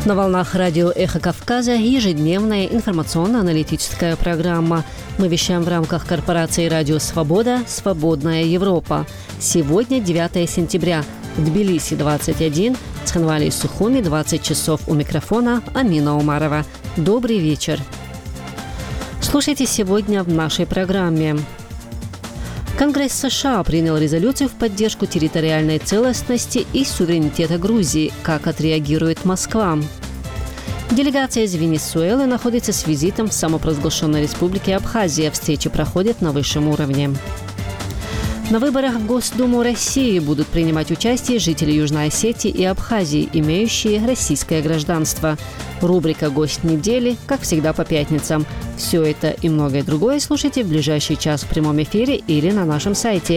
На волнах радио «Эхо Кавказа» ежедневная информационно-аналитическая программа. Мы вещаем в рамках корпорации «Радио Свобода. Свободная Европа». Сегодня 9 сентября. В Тбилиси 21, в Цхинвале и Сухуми 20 часов. У микрофона Амина Умарова. Добрый вечер. Слушайте сегодня в нашей программе. Конгресс США принял резолюцию в поддержку территориальной целостности и суверенитета Грузии. Как отреагирует Москва? Делегация из Венесуэлы находится с визитом в самопровозглашенной республике Абхазия. Встречи проходят на высшем уровне. На выборах в Госдуму России будут принимать участие жители Южной Осетии и Абхазии, имеющие российское гражданство. Рубрика «Гость недели», как всегда, по пятницам. Все это и многое другое слушайте в ближайший час в прямом эфире или на нашем сайте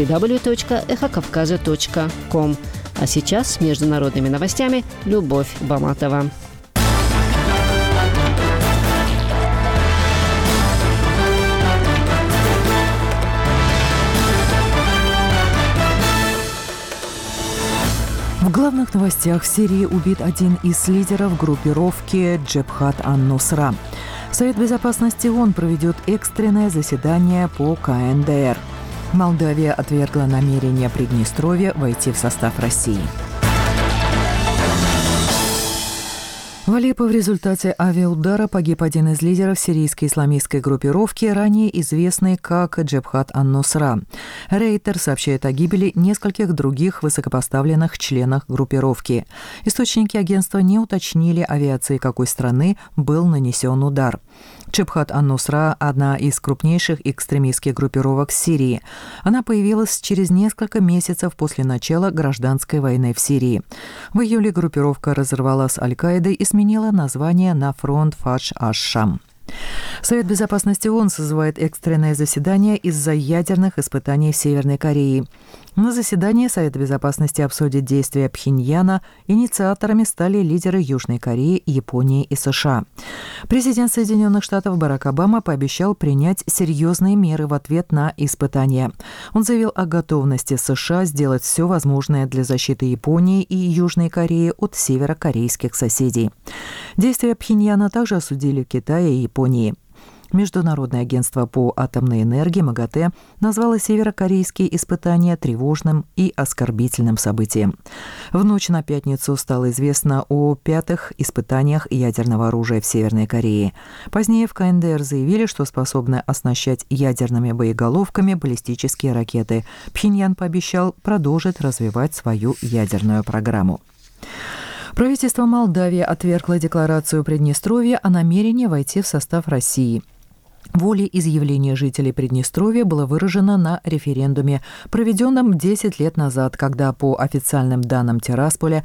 www.эхокавказа.ком. А сейчас с международными новостями Любовь Баматова. В главных новостях: в Сирии убит один из лидеров группировки Джебхат ан-Нусра. Совет Безопасности ООН проведет экстренное заседание по КНДР. Молдавия отвергла намерение Приднестровья войти в состав России. В Алеппо в результате авиаудара погиб один из лидеров сирийской исламистской группировки, ранее известный как Джебхат ан-Нусра. Рейтер сообщает о гибели нескольких других высокопоставленных членов группировки. Источники агентства не уточнили, авиацией какой страны был нанесен удар. Джебхат ан-Нусра – одна из крупнейших экстремистских группировок Сирии. Она появилась через несколько месяцев после начала гражданской войны в Сирии. В июле группировка разорвала с Аль-Каидой и сменила название на фронт Фадж аш-Шам. Совет Безопасности ООН созывает экстренное заседание из-за ядерных испытаний в Северной Корее. На заседании Совета Безопасности обсудит действия Пхеньяна. Инициаторами стали лидеры Южной Кореи, Японии и США. Президент Соединенных Штатов Барак Обама пообещал принять серьезные меры в ответ на испытания. Он заявил о готовности США сделать все возможное для защиты Японии и Южной Кореи от северокорейских соседей. Действия Пхеньяна также осудили Китай и Японии. Международное агентство по атомной энергии МАГАТЭ назвало северокорейские испытания тревожным и оскорбительным событием. В ночь на пятницу стало известно о 5-х испытаниях ядерного оружия в Северной Корее. Позднее в КНДР заявили, что способны оснащать ядерными боеголовками баллистические ракеты. Пхеньян пообещал продолжить развивать свою ядерную программу. Правительство Молдавии отвергло декларацию Приднестровья о намерении войти в состав России. Волеизъявление жителей Приднестровья было выражено на референдуме, проведенном 10 лет назад, когда, по официальным данным Тирасполя,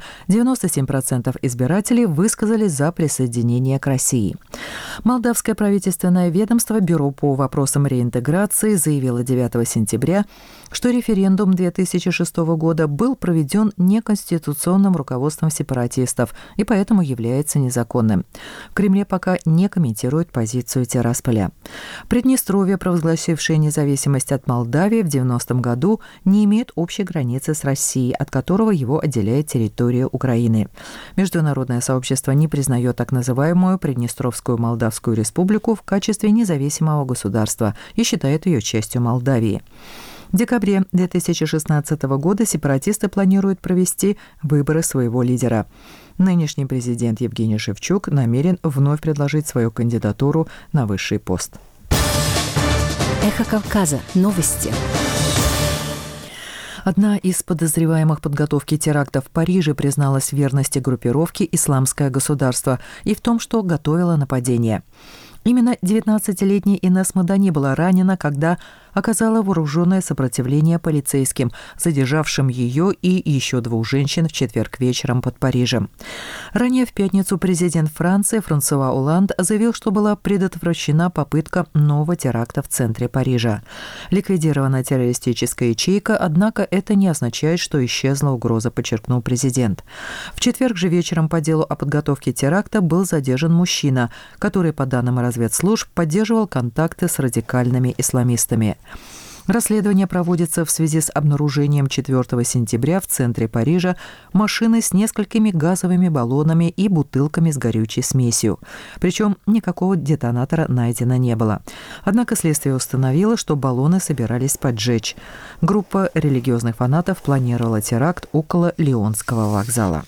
97% избирателей высказались за присоединение к России. Молдавское правительственное ведомство Бюро по вопросам реинтеграции заявило 9 сентября, что референдум 2006 года был проведен неконституционным руководством сепаратистов и поэтому является незаконным. В Кремле пока не комментируют позицию Тирасполя. Приднестровье, провозгласившее независимость от Молдавии в 90-м году, не имеет общей границы с Россией, от которого его отделяет территория Украины. Международное сообщество не признает так называемую Приднестровскую Молдавскую республику в качестве независимого государства и считает ее частью Молдавии. В декабре 2016 года сепаратисты планируют провести выборы своего лидера. Нынешний президент Евгений Шевчук намерен вновь предложить свою кандидатуру на высший пост. Эхо Кавказа. Новости. Одна из подозреваемых в подготовке теракта в Париже призналась в верности группировке «Исламское государство» и в том, что готовила нападение. Именно 19-летняя Инесс Мадани была ранена, когда оказала вооруженное сопротивление полицейским, задержавшим ее и еще 2 женщин в четверг вечером под Парижем. Ранее в пятницу президент Франции Франсуа Олланд заявил, что была предотвращена попытка нового теракта в центре Парижа. Ликвидирована террористическая ячейка, однако это не означает, что исчезла угроза, подчеркнул президент. В четверг же вечером по делу о подготовке теракта был задержан мужчина, который, по данным разведслужб, поддерживал контакты с радикальными исламистами. Расследование проводится в связи с обнаружением 4 сентября в центре Парижа машины с несколькими газовыми баллонами и бутылками с горючей смесью. Причем никакого детонатора найдено не было. Однако следствие установило, что баллоны собирались поджечь. Группа религиозных фанатов планировала теракт около Лионского вокзала.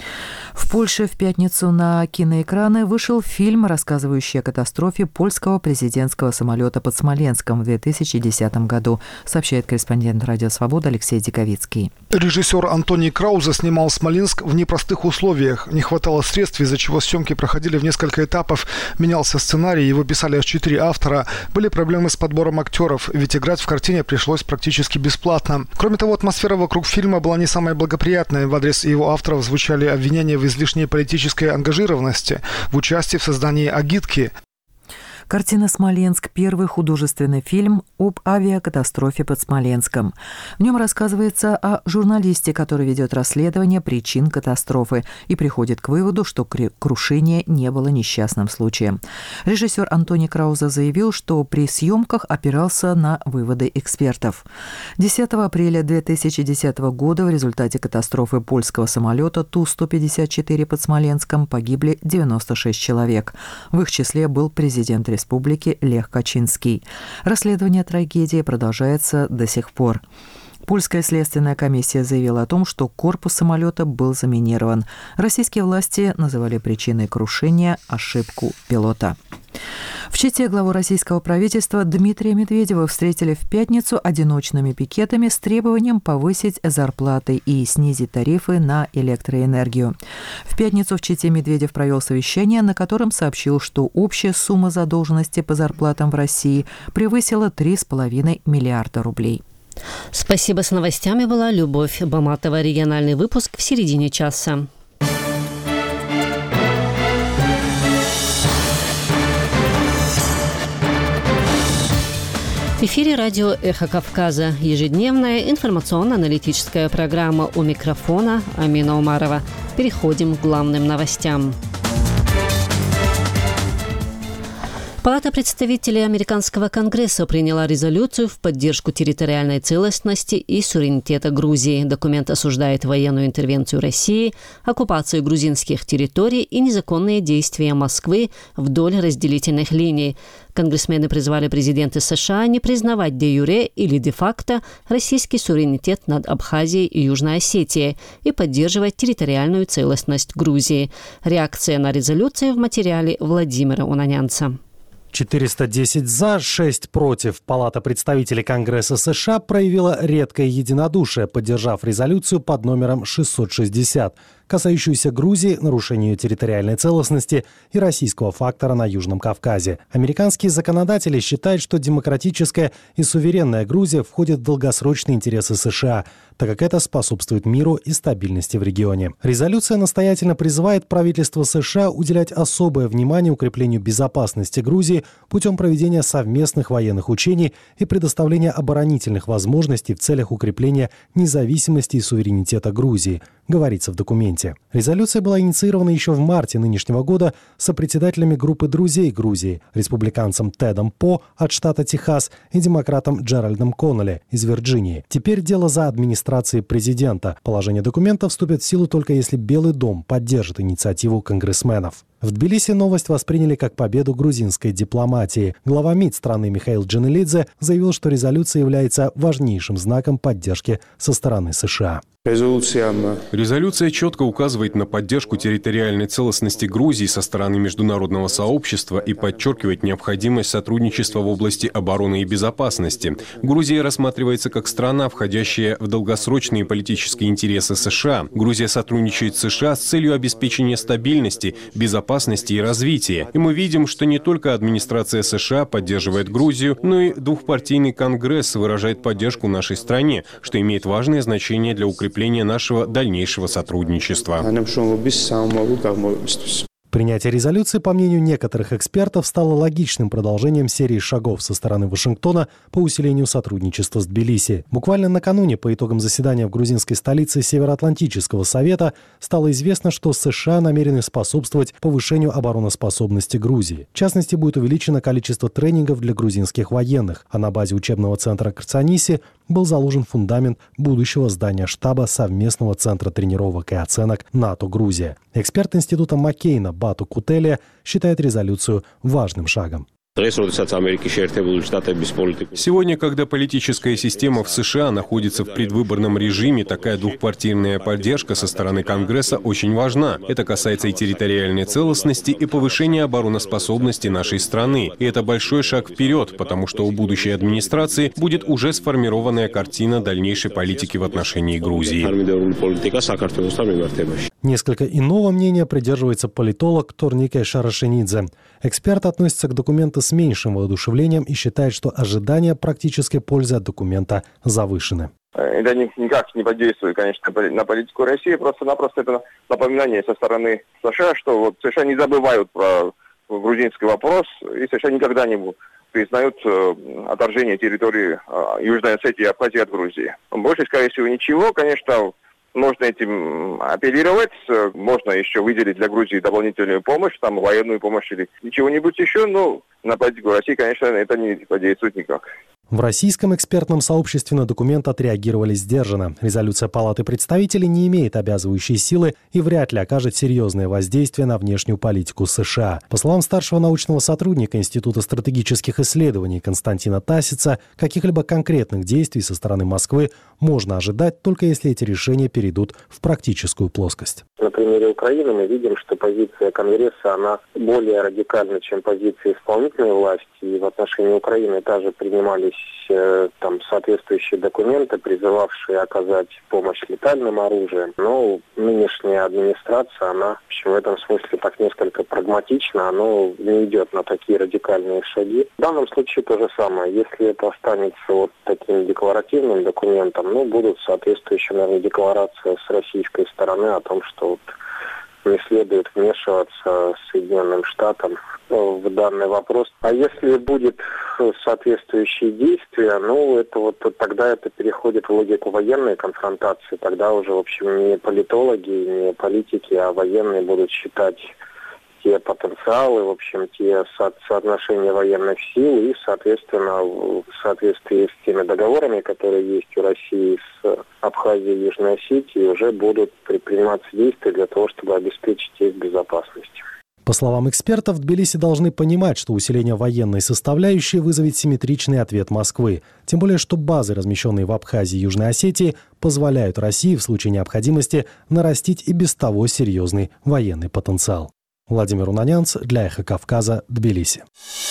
В Польше в пятницу на киноэкраны вышел фильм, рассказывающий о катастрофе польского президентского самолета под Смоленском в 2010 году, сообщает корреспондент «Радио Свобода» Алексей Диковицкий. Режиссер Антоний Краузе снимал Смоленск в непростых условиях. Не хватало средств, из-за чего съемки проходили в несколько этапов. Менялся сценарий, его писали аж 4 автора. Были проблемы с подбором актеров, ведь играть в картине пришлось практически бесплатно. Кроме того, атмосфера вокруг фильма была не самой благоприятной. В адрес его авторов звучали обвинения в излишней политической ангажированности, в участии в создании агитки. Картина «Смоленск» – первый художественный фильм об авиакатастрофе под Смоленском. В нем рассказывается о журналисте, который ведет расследование причин катастрофы и приходит к выводу, что крушение не было несчастным случаем. Режиссер Антоний Краузе заявил, что при съемках опирался на выводы экспертов. 10 апреля 2010 года в результате катастрофы польского самолета Ту-154 под Смоленском погибли 96 человек. В их числе был президент республики Лех Качинский. Расследование трагедии продолжается до сих пор. Польская следственная комиссия заявила о том, что корпус самолета был заминирован. Российские власти называли причиной крушения ошибку пилота. В Чите главу российского правительства Дмитрия Медведева встретили в пятницу одиночными пикетами с требованием повысить зарплаты и снизить тарифы на электроэнергию. В пятницу в Чите Медведев провел совещание, на котором сообщил, что общая сумма задолженности по зарплатам в России превысила 3,5 миллиарда рублей. Спасибо. С новостями была Любовь Баматова. Региональный выпуск в середине часа. В эфире радио «Эхо Кавказа». Ежедневная информационно-аналитическая программа. У микрофона Амина Умарова. Переходим к главным новостям. Палата представителей Американского конгресса приняла резолюцию в поддержку территориальной целостности и суверенитета Грузии. Документ осуждает военную интервенцию России, оккупацию грузинских территорий и незаконные действия Москвы вдоль разделительных линий. Конгрессмены призвали президента США не признавать де-юре или де-факто российский суверенитет над Абхазией и Южной Осетией и поддерживать территориальную целостность Грузии. Реакция на резолюцию в материале Владимира Унанянца. 410 за, 6 против. Палата представителей Конгресса США проявила редкое единодушие, поддержав резолюцию под номером 660, касающуюся Грузии, нарушения ее территориальной целостности и российского фактора на Южном Кавказе. Американские законодатели считают, что демократическая и суверенная Грузия входит в долгосрочные интересы США, так как это способствует миру и стабильности в регионе. Резолюция настоятельно призывает правительство США уделять особое внимание укреплению безопасности Грузии путем проведения совместных военных учений и предоставления оборонительных возможностей в целях укрепления независимости и суверенитета Грузии, говорится в документе. Резолюция была инициирована еще в марте нынешнего года сопредседателями группы друзей Грузии, республиканцем Тедом По от штата Техас и демократом Джеральдом Коннелли из Вирджинии. Теперь дело за администрацией президента. Положение документа вступит в силу только если Белый дом поддержит инициативу конгрессменов. В Тбилиси новость восприняли как победу грузинской дипломатии. Глава МИД страны Михаил Джанелидзе заявил, что резолюция является важнейшим знаком поддержки со стороны США. Резолюция четко указывает на поддержку территориальной целостности Грузии со стороны международного сообщества и подчеркивает необходимость сотрудничества в области обороны и безопасности. Грузия рассматривается как страна, входящая в долгосрочные политические интересы США. Грузия сотрудничает с США с целью обеспечения стабильности, безопасности и развития. И мы видим, что не только администрация США поддерживает Грузию, но и двухпартийный Конгресс выражает поддержку нашей стране, что имеет важное значение для укрепления нашего дальнейшего сотрудничества. Принятие резолюции, по мнению некоторых экспертов, стало логичным продолжением серии шагов со стороны Вашингтона по усилению сотрудничества с Тбилиси. Буквально накануне, по итогам заседания в грузинской столице Североатлантического совета, стало известно, что США намерены способствовать повышению обороноспособности Грузии. В частности, будет увеличено количество тренингов для грузинских военных, а на базе учебного центра Крцаниси был заложен фундамент будущего здания штаба совместного центра тренировок и оценок НАТО-Грузия. Эксперт института Маккейна Бату Кутелия считает резолюцию важным шагом. Сегодня, когда политическая система в США находится в предвыборном режиме, такая двухпартийная поддержка со стороны Конгресса очень важна. Это касается и территориальной целостности, и повышения обороноспособности нашей страны. И это большой шаг вперед, потому что у будущей администрации будет уже сформированная картина дальнейшей политики в отношении Грузии. Несколько иного мнения придерживается политолог Торнике Шарашенидзе. Эксперт относится к документу с меньшим воодушевлением и считает, что ожидания практической пользы от документа завышены. Это никак не подействует, конечно, на политику России. Просто-напросто это напоминание со стороны США, что вот США не забывают про грузинский вопрос, и США никогда не признают отторжение территории Южной Осетии и Абхазии от Грузии. Больше, скорее всего, ничего. Конечно, можно этим апеллировать, можно еще выделить для Грузии дополнительную помощь, там военную помощь или чего-нибудь еще, но на политику России, конечно, это не подействует никак. В российском экспертном сообществе на документ отреагировали сдержанно. Резолюция Палаты представителей не имеет обязывающей силы и вряд ли окажет серьезное воздействие на внешнюю политику США. По словам старшего научного сотрудника Института стратегических исследований Константина Тасица, каких-либо конкретных действий со стороны Москвы можно ожидать, только если эти решения перейдут в практическую плоскость. На примере Украины мы видим, что позиция Конгресса, она более радикальна, чем позиция исполнительной власти. И в отношении Украины также принимались там соответствующие документы, призывавшие оказать помощь летальным оружием. Но нынешняя администрация, она в общем, в этом смысле так несколько прагматична, она не идет на такие радикальные шаги. В данном случае то же самое. Если это останется вот таким декларативным документом, будут соответствующие, наверное, декларации с российской стороны о том, что вот не следует вмешиваться Соединенным Штатам в данный вопрос. А если будет соответствующие действия, тогда это переходит в логику военной конфронтации. Тогда уже, в общем, не политологи, не политики, а военные будут считать те потенциалы, в общем, те соотношения военных сил и, соответственно, в соответствии с теми договорами, которые есть у России с Абхазией и Южной Осетией, уже будут предприниматься действия для того, чтобы обеспечить их безопасность. По словам экспертов, в Тбилиси должны понимать, что усиление военной составляющей вызовет симметричный ответ Москвы. Тем более, что базы, размещенные в Абхазии и Южной Осетии, позволяют России в случае необходимости нарастить и без того серьезный военный потенциал. Владимир Унанянц для «Эхо Кавказа», Тбилиси.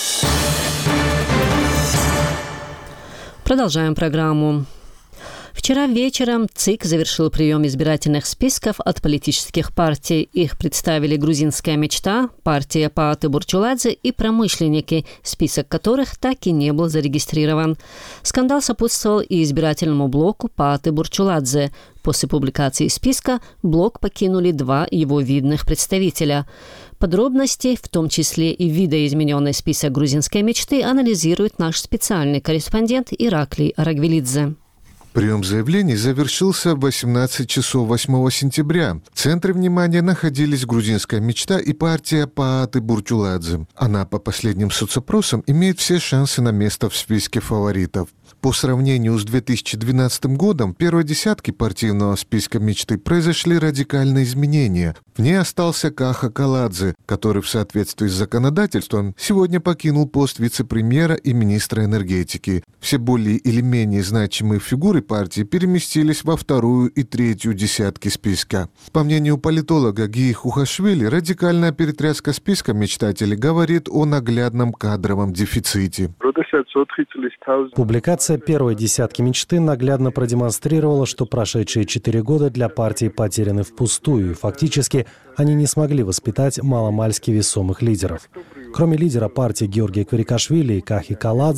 Продолжаем программу. Вчера вечером ЦИК завершил прием избирательных списков от политических партий. Их представили «Грузинская мечта», партия Пааты Бурчуладзе и «Промышленники», список которых так и не был зарегистрирован. Скандал сопутствовал и избирательному блоку Пааты Бурчуладзе. После публикации списка блок покинули два его видных представителя. Подробности, в том числе и видоизмененный список «Грузинской мечты», анализирует наш специальный корреспондент Ираклий Арагвелидзе. Прием заявлений завершился в 18 часов 8 сентября. В центре внимания находились «Грузинская мечта» и партия Пааты Бурчуладзе. Она, по последним соцопросам, имеет все шансы на место в списке фаворитов. По сравнению с 2012 годом, в первой десятке партийного списка мечты произошли радикальные изменения. В ней остался Каха Каладзе, который в соответствии с законодательством сегодня покинул пост вице-премьера и министра энергетики. Все более или менее значимые фигуры партии переместились во вторую и третью десятки списка. По мнению политолога Гии Хухашвили, радикальная перетряска списка мечтателей говорит о наглядном кадровом дефиците. Публикация первой десятки мечты наглядно продемонстрировала, что прошедшие 4 года для партии потеряны впустую, и фактически они не смогли воспитать маломальски весомых лидеров. Кроме лидера партии Георгия Кварикашвили и Кахи Каладзе,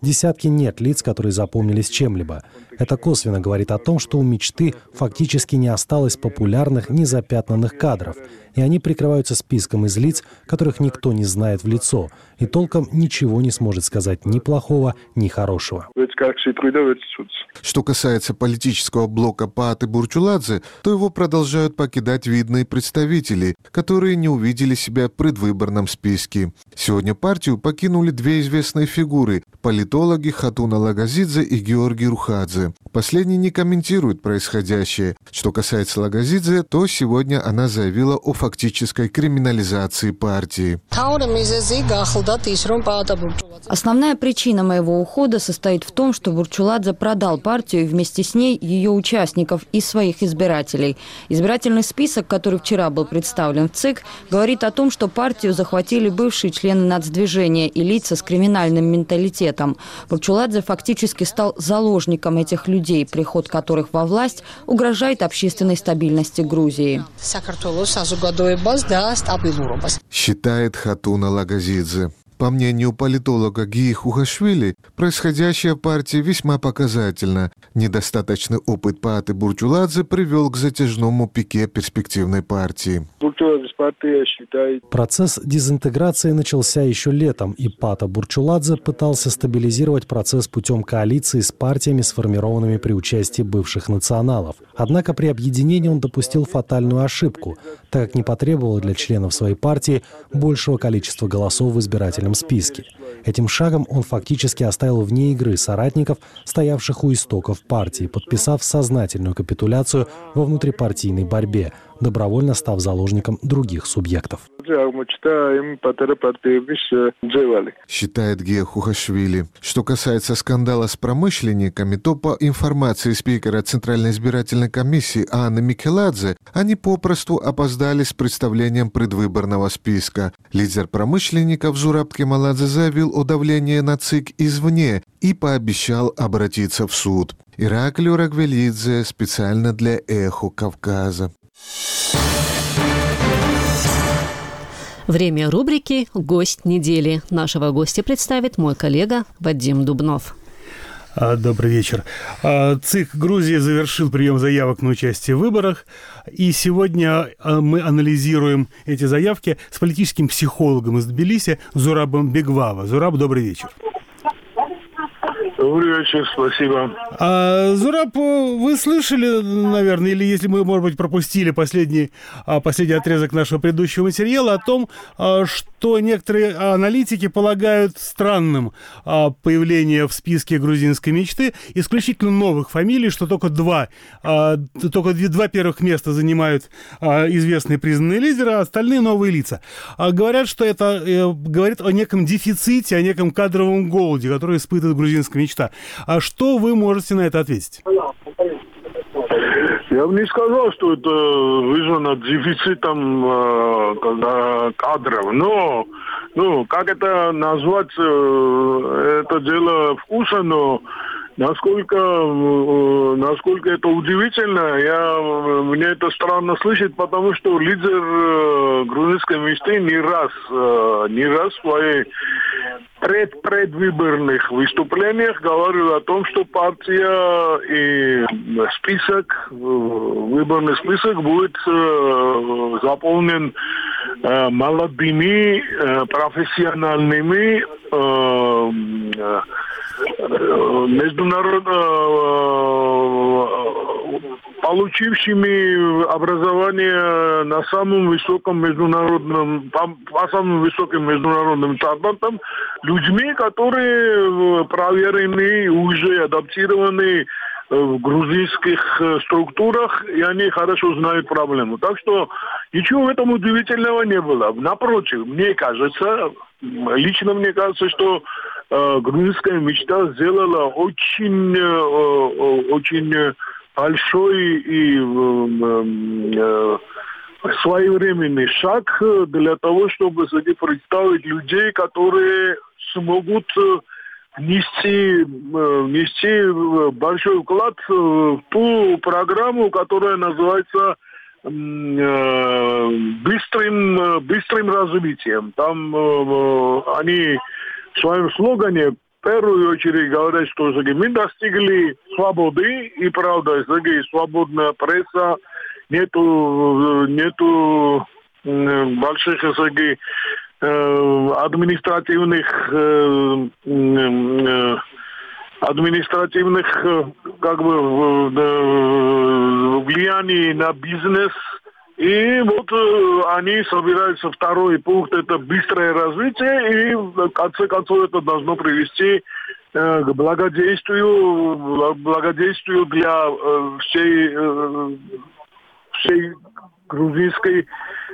десятки нет лиц, которые запомнились чем-либо. Это косвенно говорит о том, что у мечты фактически не осталось популярных, незапятнанных кадров, и они прикрываются списком из лиц, которых никто не знает в лицо, и толком ничего не сможет сказать ни плохого, ни хорошего. Что касается политического блока Пааты Бурчуладзе, то его продолжают покидать видные представители, которые не увидели себя в предвыборном списке. Сегодня партию покинули две известные фигуры – политологи Хатуна Лагазидзе и Георгий Рухадзе. Последний не комментирует происходящее. Что касается Лагазидзе, то сегодня она заявила о фактической криминализации партии. Основная причина моего ухода состоит в том, что Бурчуладзе продал партию и вместе с ней ее участников и своих избирателей. Избирательный список, который вчера был представлен в ЦИК, говорит о том, что партию захватили бывшие члены нацдвижения и лица с криминальным менталитетом. Бурчуладзе фактически стал заложником этих людей, приход которых во власть угрожает общественной стабильности Грузии. Считает Хатуна Лагазидзе. По мнению политолога Гии Хугашвили, происходящее в партии весьма показательно. Недостаточный опыт Пааты Бурчуладзе привел к затяжному пике перспективной партии. Процесс дезинтеграции начался еще летом, и Паата Бурчуладзе пытался стабилизировать процесс путем коалиции с партиями, сформированными при участии бывших националов. Однако при объединении он допустил фатальную ошибку, так как не потребовал для членов своей партии большего количества голосов в избирательном списке. Этим шагом он фактически оставил вне игры соратников, стоявших у истоков партии, подписав сознательную капитуляцию во внутрипартийной борьбе, добровольно став заложником других субъектов. Считает Гия Хухашвили. Что касается скандала с промышленниками, то по информации спикера Центральной избирательной комиссии Анны Микеладзе, они попросту опоздали с представлением предвыборного списка. Лидер промышленников Зураб Кемаладзе заявил о давлении на ЦИК извне и пообещал обратиться в суд. Ираклий Рагвелидзе специально для «Эхо Кавказа». Время рубрики «Гость недели». Нашего гостя представит мой коллега Вадим Дубнов. Добрый вечер. ЦИК Грузии завершил прием заявок на участие в выборах. И сегодня мы анализируем эти заявки с политическим психологом из Тбилиси Зурабом Бегвава. Зураб, добрый вечер. Добрый вечер, спасибо. Зураб, вы слышали, наверное, или если мы, может быть, пропустили последний отрезок нашего предыдущего материала о том, что некоторые аналитики полагают странным появление в списке грузинской мечты исключительно новых фамилий, что только два первых места занимают известные признанные лидеры, а остальные новые лица. Говорят, что это говорит о неком дефиците, о неком кадровом голоде, который испытывает грузинская мечта. А что вы можете на это ответить? Я бы не сказал, что это вызвано дефицитом кадров, но как это назвать, это дело вкуса, но насколько это удивительно, мне это странно слышать, потому что лидер грузинской мечты не раз в своей предвыборных выступлениях говорил о том, что партия и выборный список будет заполнен молодыми, профессиональными, получившими образование на самом высоком международном, по самым высоким международным стандартам, людьми, которые проверены, уже адаптированы в грузинских структурах, и они хорошо знают проблему. Так что ничего в этом удивительного не было. Напротив, лично мне кажется, что грузинская мечта сделала очень большой и своевременный шаг для того, чтобы представить людей, которые смогут внести большой вклад в ту программу, которая называется быстрым развитием. Там они в своем слогане первую очередь говорят, что мы достигли свободы, и правда, свободная пресса, нету больших административных влияний на бизнес. И вот они собираются, второй пункт, это быстрое развитие, и в конце концов это должно привести к благодействию для всех грузинских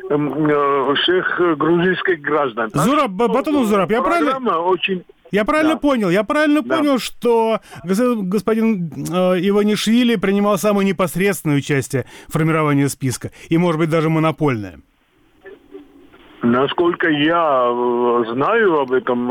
граждан. Зураб, Батонов Зураб, я правильно понял, что господин Иванишвили принимал самое непосредственное участие в формировании списка, и, может быть, даже монопольное. Насколько я знаю об этом,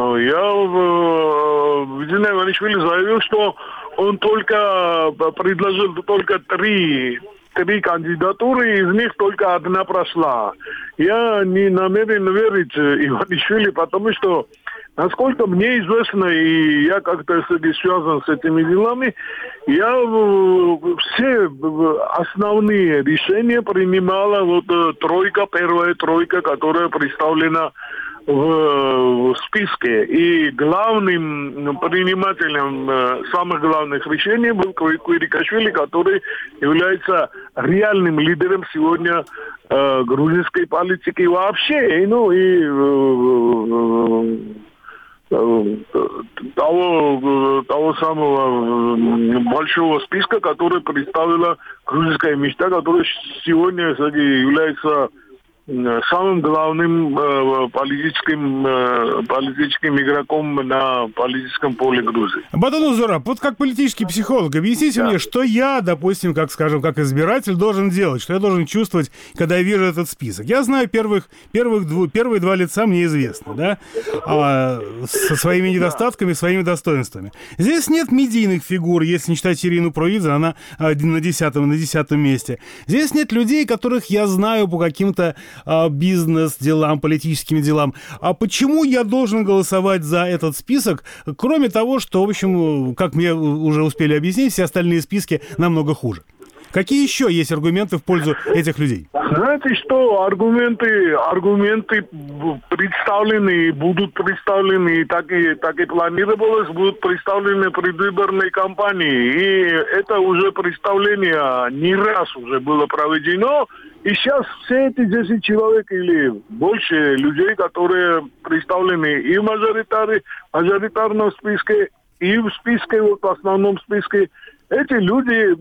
Визина Иванишвили заявил, что он предложил только три кандидатуры, из них только одна прошла. Я не намерен верить Иванишвили, потому что, насколько мне известно, и я как-то связан с этими делами, я все основные решения принимала первая тройка, которая представлена в списке. И главным принимателем самых главных решений был Квирикашвили, который является реальным лидером сегодня грузинской политики вообще. Того самого большого списка, который представила грузинская мечта, который сегодня является самым главным политическим игроком на политическом поле Грузии. Батонов Зураб, вот как политический психолог, объясните мне, что я, допустим, как избиратель должен делать, что я должен чувствовать, когда я вижу этот список. Я знаю первые два лица мне известны, да, со своими недостатками, своими достоинствами. Здесь нет медийных фигур, если не считать Ирину Провидзе, она на 10-м месте. Здесь нет людей, которых я знаю по каким-то бизнес-делам, политическим делам. А почему я должен голосовать за этот список, кроме того, что, в общем, как мне уже успели объяснить, все остальные списки намного хуже? Какие еще есть аргументы в пользу этих людей? Знаете что, аргументы представлены, будут представлены, так и планировалось, будут представлены в предвыборной кампании. И это уже представление не раз уже было проведено. И сейчас все эти 10 человек или больше людей, которые представлены и в мажоритарном списке, и в списке, в основном списке, эти люди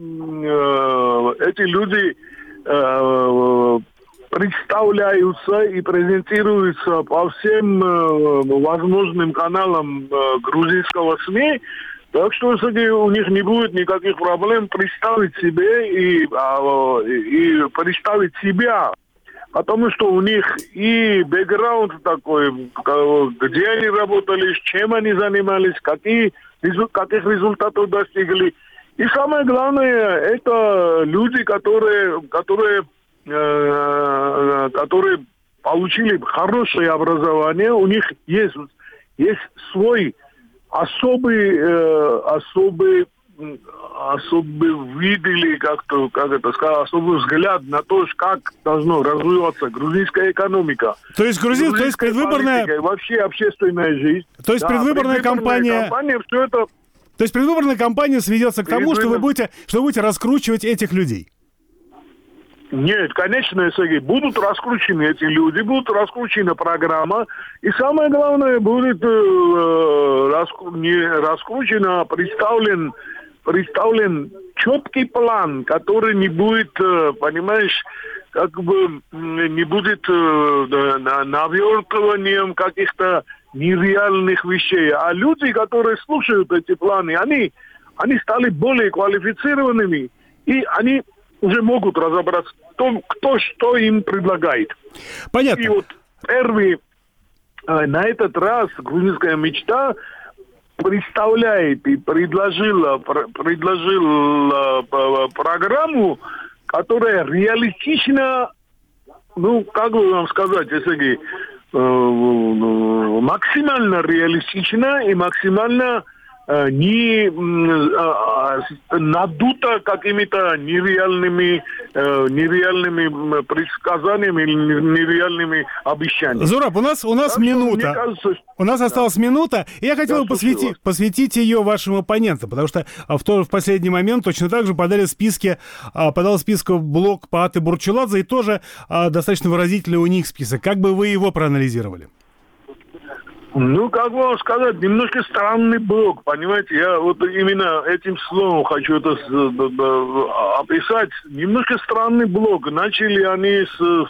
представляются и презентируются по всем возможным каналам грузинского СМИ. Так что, у них не будет никаких проблем представить себе и представить себя. Потому что у них и бэкграунд такой, где они работали, с чем они занимались, каких результатов достигли. И самое главное, это люди, которые получили хорошее образование, у них есть свой особый вид или особый взгляд на то, как должно развиваться грузинская экономика. То есть предвыборная политика, вообще общественная жизнь. То есть предвыборная кампания все это. То есть предвыборная кампания сведется к тому, что вы будете раскручивать этих людей. Нет, конечно, Сергей, будут раскручены эти люди, будет раскручена программа, и самое главное, будет раскручен, представлен четкий план, который не будет, понимаешь, не будет навертыванием каких-то нереальных вещей. А люди, которые слушают эти планы, они стали более квалифицированными, и они уже могут разобраться в том, кто что им предлагает. Понятно. И вот на этот раз грузинская мечта представляет и предложила программу, которая реалистично, как бы вам сказать, Сергей, максимально реалистично и максимально не надуто какими-то нереальными предсказаниями или нереальными обещаниями. Зураб, у нас минута. Кажется, у нас осталась минута, и я хотел бы посвятить ее вашим оппонентам, потому что в последний момент точно так же подал списки блок по Аты Бурчуладзе, и тоже достаточно выразительный у них список. Как бы вы его проанализировали? Ну, как вам сказать, немножко странный блок, понимаете? Я вот именно этим словом хочу это описать. Немножко странный блок. Начали они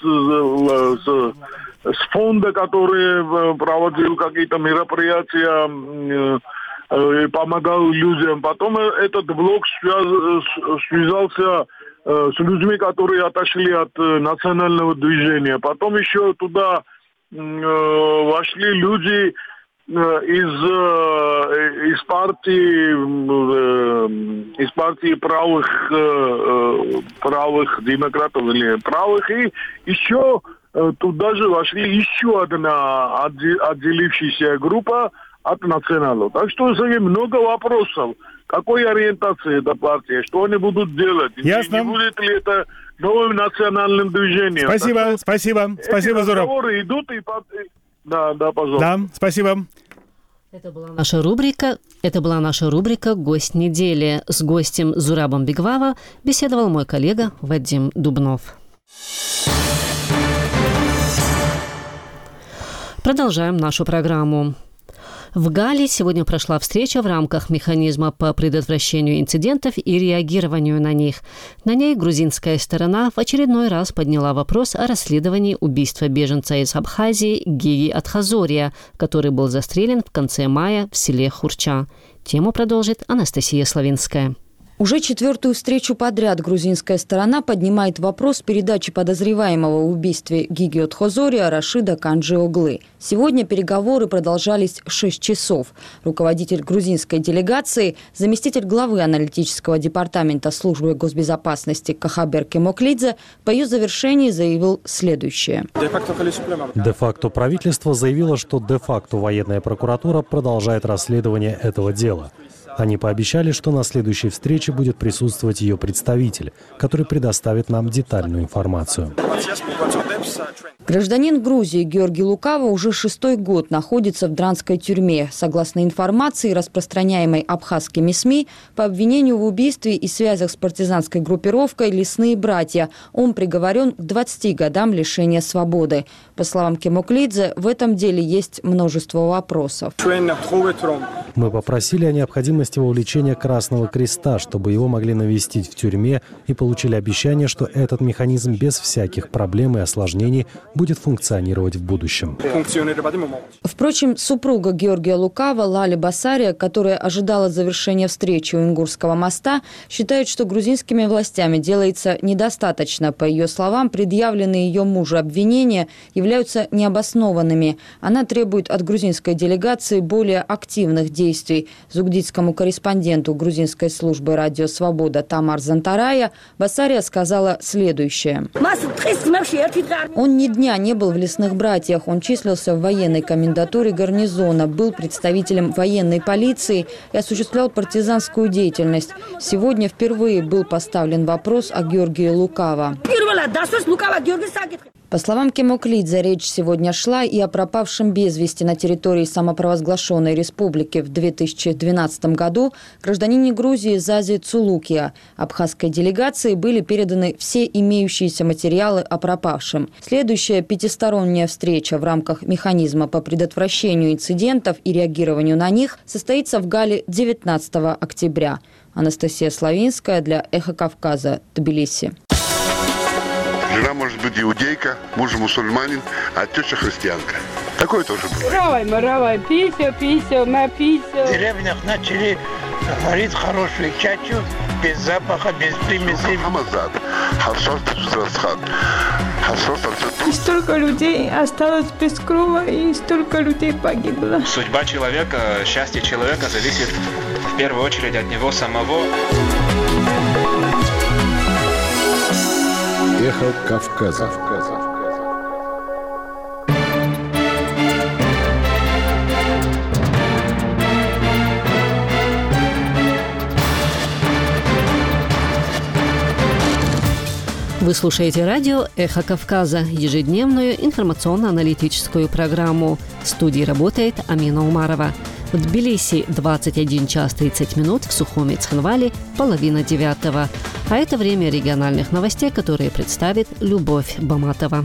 с фонда, который проводил какие-то мероприятия, помогал людям. Потом этот блок связался с людьми, которые отошли от национального движения. Потом еще туда вошли люди из партии правых демократов или правых, и еще туда же вошли еще одна отделившаяся группа от националов. Так что много вопросов. Какой ориентации эта партия? Что они будут делать? Ясно. Не будет ли это новым национальным движением? Спасибо, Зураб. Разговоры идут и... Да, пожалуйста. Да, спасибо. Это была наша рубрика «Гость недели». С гостем Зурабом Бегвава беседовал мой коллега Вадим Дубнов. Продолжаем нашу программу. В Галле сегодня прошла встреча в рамках механизма по предотвращению инцидентов и реагированию на них. На ней грузинская сторона в очередной раз подняла вопрос о расследовании убийства беженца из Абхазии Гиги Атхазория, который был застрелен в конце мая в селе Хурча. Тему продолжит Анастасия Славинская. Уже четвертую встречу подряд грузинская сторона поднимает вопрос передачи подозреваемого в убийстве Гиги Атхазория Рашида Канджи-Оглы. Сегодня переговоры продолжались 6 часов. Руководитель грузинской делегации, заместитель главы аналитического департамента службы госбезопасности Кахабер Кемоклидзе по ее завершении заявил следующее. Де-факто правительство заявило, что де-факто военная прокуратура продолжает расследование этого дела. Они пообещали, что на следующей встрече будет присутствовать ее представитель, который предоставит нам детальную информацию. Гражданин Грузии Георгий Лукава уже 6-й год находится в Дранской тюрьме. Согласно информации, распространяемой абхазскими СМИ, по обвинению в убийстве и связях с партизанской группировкой «Лесные братья» он приговорен к 20 годам лишения свободы. По словам Кемоклидзе, в этом деле есть множество вопросов. Мы попросили о необходимости вовлечения Красного Креста, чтобы его могли навестить в тюрьме, и получили обещание, что этот механизм без всяких проблем и осложнений будет функционировать в будущем. Впрочем, супруга Георгия Лукава Лали Басария, которая ожидала завершения встречи у Ингурского моста, считает, что грузинскими властями делается недостаточно. По ее словам, предъявленные ее мужу обвинения являются необоснованными. Она требует от грузинской делегации более активных действий. Зугдитскому корреспонденту грузинской службы «Радио Свобода» Тамар Зантарая Басария сказала следующее. Он ни дня не был в «Лесных братьях». Он числился в военной комендатуре гарнизона, был представителем военной полиции и осуществлял партизанскую деятельность. Сегодня впервые был поставлен вопрос о Георгии Лукава. По словам Кемоклидзе, речь сегодня шла и о пропавшем без вести на территории самопровозглашенной республики в 2012 году гражданине Грузии Зази Цулукия. Абхазской делегации были переданы все имеющиеся материалы о пропавшем. Следующая пятисторонняя встреча в рамках механизма по предотвращению инцидентов и реагированию на них состоится в Галле 19 октября. Анастасия Славинская для «Эхо Кавказа», Тбилиси. Жена может быть иудейка, муж мусульманин, а теща христианка. Такое тоже бывает. Пися, в деревнях начали варить хорошую чачу, без запаха, без примесей. И столько людей осталось без крова, и столько людей погибло. Судьба человека, счастье человека зависит в первую очередь от него самого. Эхо Кавказа. Вы слушаете радио «Эхо Кавказа», ежедневную информационно-аналитическую программу. В студии работает Амина Умарова. В Тбилиси 21 час 30 минут, в Сухуми Цхинвали 8:30. А это время региональных новостей, которые представит Любовь Баматова.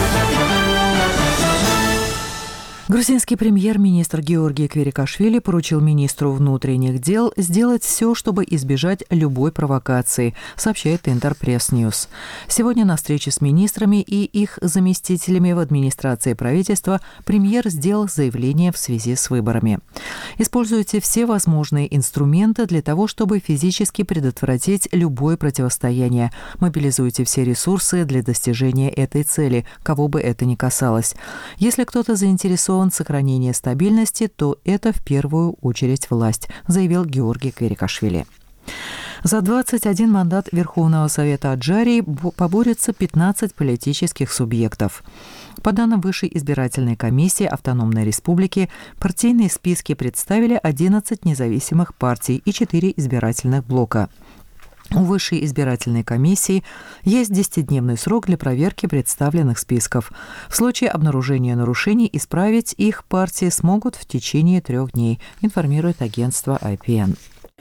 Грузинский премьер-министр Георгий Кверикашвили поручил министру внутренних дел сделать все, чтобы избежать любой провокации, сообщает Интерпресс Ньюс. Сегодня на встрече с министрами и их заместителями в администрации правительства премьер сделал заявление в связи с выборами. Используйте все возможные инструменты для того, чтобы физически предотвратить любое противостояние. Мобилизуйте все ресурсы для достижения этой цели, кого бы это ни касалось. Если кто-то заинтересован в сохранении стабильности, то это в первую очередь власть, заявил Георгий Кверикашвили. За 21 мандат Верховного Совета Аджарии поборются 15 политических субъектов. По данным Высшей избирательной комиссии Автономной Республики, партийные списки представили 11 независимых партий и 4 избирательных блока. У Высшей избирательной комиссии есть 10-дневный срок для проверки представленных списков. В случае обнаружения нарушений исправить их партии смогут в течение 3 дней, информирует агентство IPN.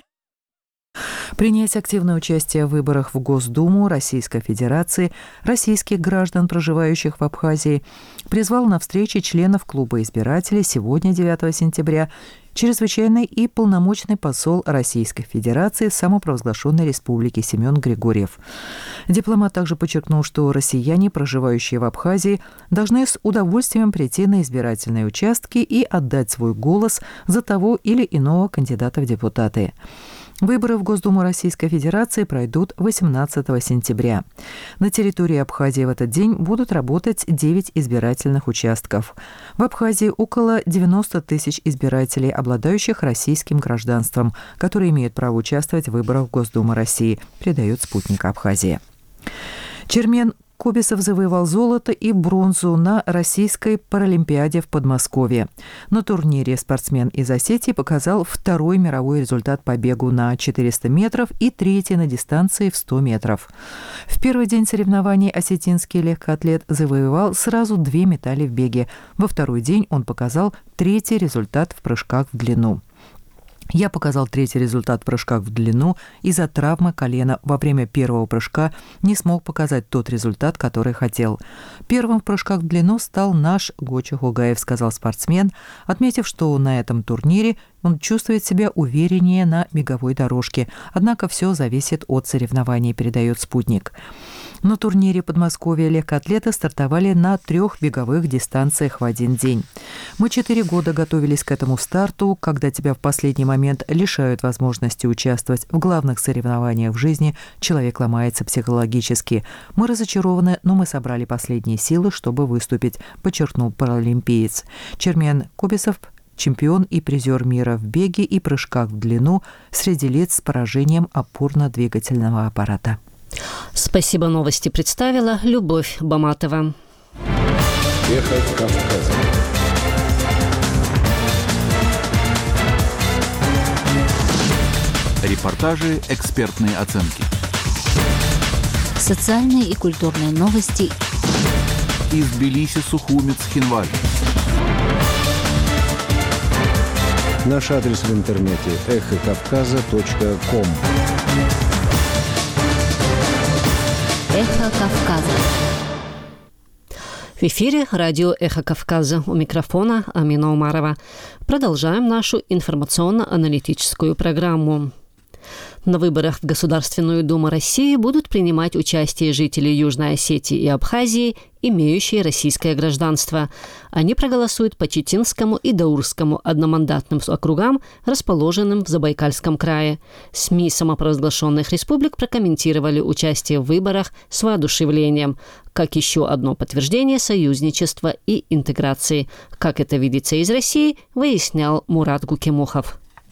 Принять активное участие в выборах в Госдуму Российской Федерации российских граждан, проживающих в Абхазии, призвал на встрече членов клуба избирателей сегодня, 9 сентября, чрезвычайный и полномочный посол Российской Федерации в самопровозглашенной республике Семен Григорьев. Дипломат также подчеркнул, что россияне, проживающие в Абхазии, должны с удовольствием прийти на избирательные участки и отдать свой голос за того или иного кандидата в депутаты. Выборы в Госдуму Российской Федерации пройдут 18 сентября. На территории Абхазии в этот день будут работать 9 избирательных участков. В Абхазии около 90 тысяч избирателей, обладающих российским гражданством, которые имеют право участвовать в выборах в Госдуму России, передает «Спутник Абхазии». Чермен Кубисов завоевал золото и бронзу на Российской паралимпиаде в Подмосковье. На турнире спортсмен из Осетии показал 2-й мировой результат по бегу на 400 метров и 3-й на дистанции в 100 метров. В первый день соревнований осетинский легкоатлет завоевал сразу 2 медали в беге. Во второй день он показал 3-й результат в прыжках в длину. Я показал 3-й результат в прыжках в длину из-за травмы колена. Во время первого прыжка не смог показать тот результат, который хотел. Первым в прыжках в длину стал наш Гоча Хугаев, сказал спортсмен, отметив, что на этом турнире он чувствует себя увереннее на беговой дорожке. Однако все зависит от соревнований, передает «Спутник». На турнире Подмосковья легкоатлеты стартовали на 3 беговых дистанциях в один день. Мы 4 года готовились к этому старту, когда тебя в последний момент лишают возможности участвовать в главных соревнованиях в жизни, человек ломается психологически. Мы разочарованы, но мы собрали последние силы, чтобы выступить, подчеркнул паралимпиец. Чермен Кубисов – чемпион и призер мира в беге и прыжках в длину среди лиц с поражением опорно-двигательного аппарата. Спасибо, новости представила Любовь Баматова. Эхо Кавказа. Репортажи, экспертные оценки. Социальные и культурные новости. Из Тбилиси, Сухуми, Цхинвали. Наш адрес в интернете эхокавказа.ком. Эхо Кавказа. В эфире радио «Эхо Кавказа». У микрофона Амина Умарова. Продолжаем нашу информационно-аналитическую программу. На выборах в Государственную Думу России будут принимать участие жители Южной Осетии и Абхазии, имеющие российское гражданство. Они проголосуют по Читинскому и Даурскому одномандатным округам, расположенным в Забайкальском крае. СМИ самопровозглашенных республик прокомментировали участие в выборах с воодушевлением, как еще одно подтверждение союзничества и интеграции. Как это видится из России, выяснял Мурат Гукимухов.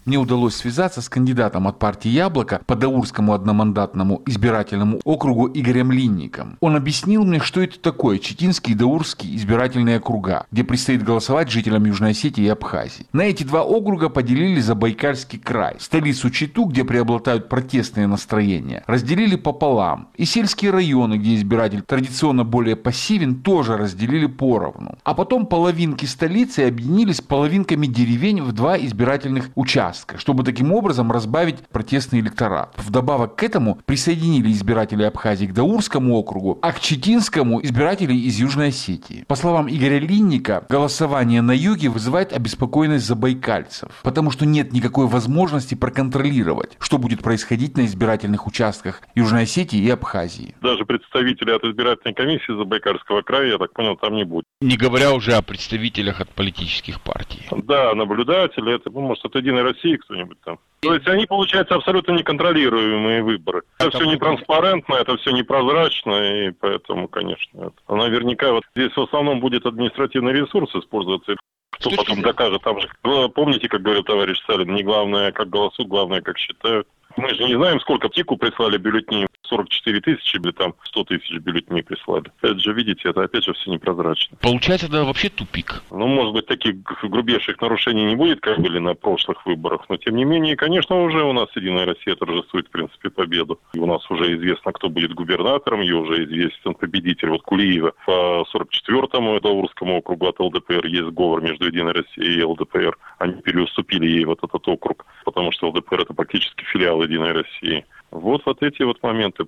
мне удалось связаться с кандидатом от партии «Яблоко» по Даурскому одномандатному избирательному округу Игорем Линником. Он объяснил мне, что это такое Читинский и Даурский избирательные округа, где предстоит голосовать жителям Южной Осетии и Абхазии. На эти два округа поделили Забайкальский край. Столицу Читу, где преобладают протестные настроения, разделили пополам. И сельские районы, где избиратель традиционно более пассивен, тоже разделили поровну. А потом половинки столицы объединили с половинками деревень в два избирательных участка, чтобы таким образом разбавить протестный электорат. Вдобавок к этому присоединили избиратели Абхазии к Даурскому округу, а к Читинскому избиратели из Южной Осетии. По словам Игоря Линника, голосование на юге вызывает обеспокоенность забайкальцев, потому что нет никакой возможности проконтролировать, что будет происходить на избирательных участках Южной Осетии и Абхазии. Даже представители от избирательной комиссии Забайкальского края, я так понял, там не будет. Не говоря уже о представителях от политических партий. Да, наблюдатели, это, может, от «Единой России» кто-нибудь там. То есть они, получается, абсолютно неконтролируемые выборы. Это все нетранспарентно, это все непрозрачно, и поэтому, конечно, наверняка вот здесь в основном будет административный ресурс использоваться. Кто потом докажет, там же, помните, как говорил товарищ Сталин, не главное, как голосуют, главное, как считают. Мы же не знаем, сколько ТИКу прислали бюллетеней. 44 тысячи или там 100 тысяч бюллетеней прислали. Опять же, видите, это опять же все непрозрачно. Получается, это вообще тупик. Может быть, таких грубейших нарушений не будет, как были на прошлых выборах. Но, тем не менее, конечно, уже у нас «Единая Россия» торжествует, в принципе, победу. И у нас уже известно, кто будет губернатором, и уже известен победитель. Вот Кулиева по 44-му Даурскому округу от ЛДПР есть сговор между «Единой Россией» и ЛДПР. Они переуступили ей вот этот округ, потому что ЛДПР — это практически филиал «Единой России». Вот эти вот моменты.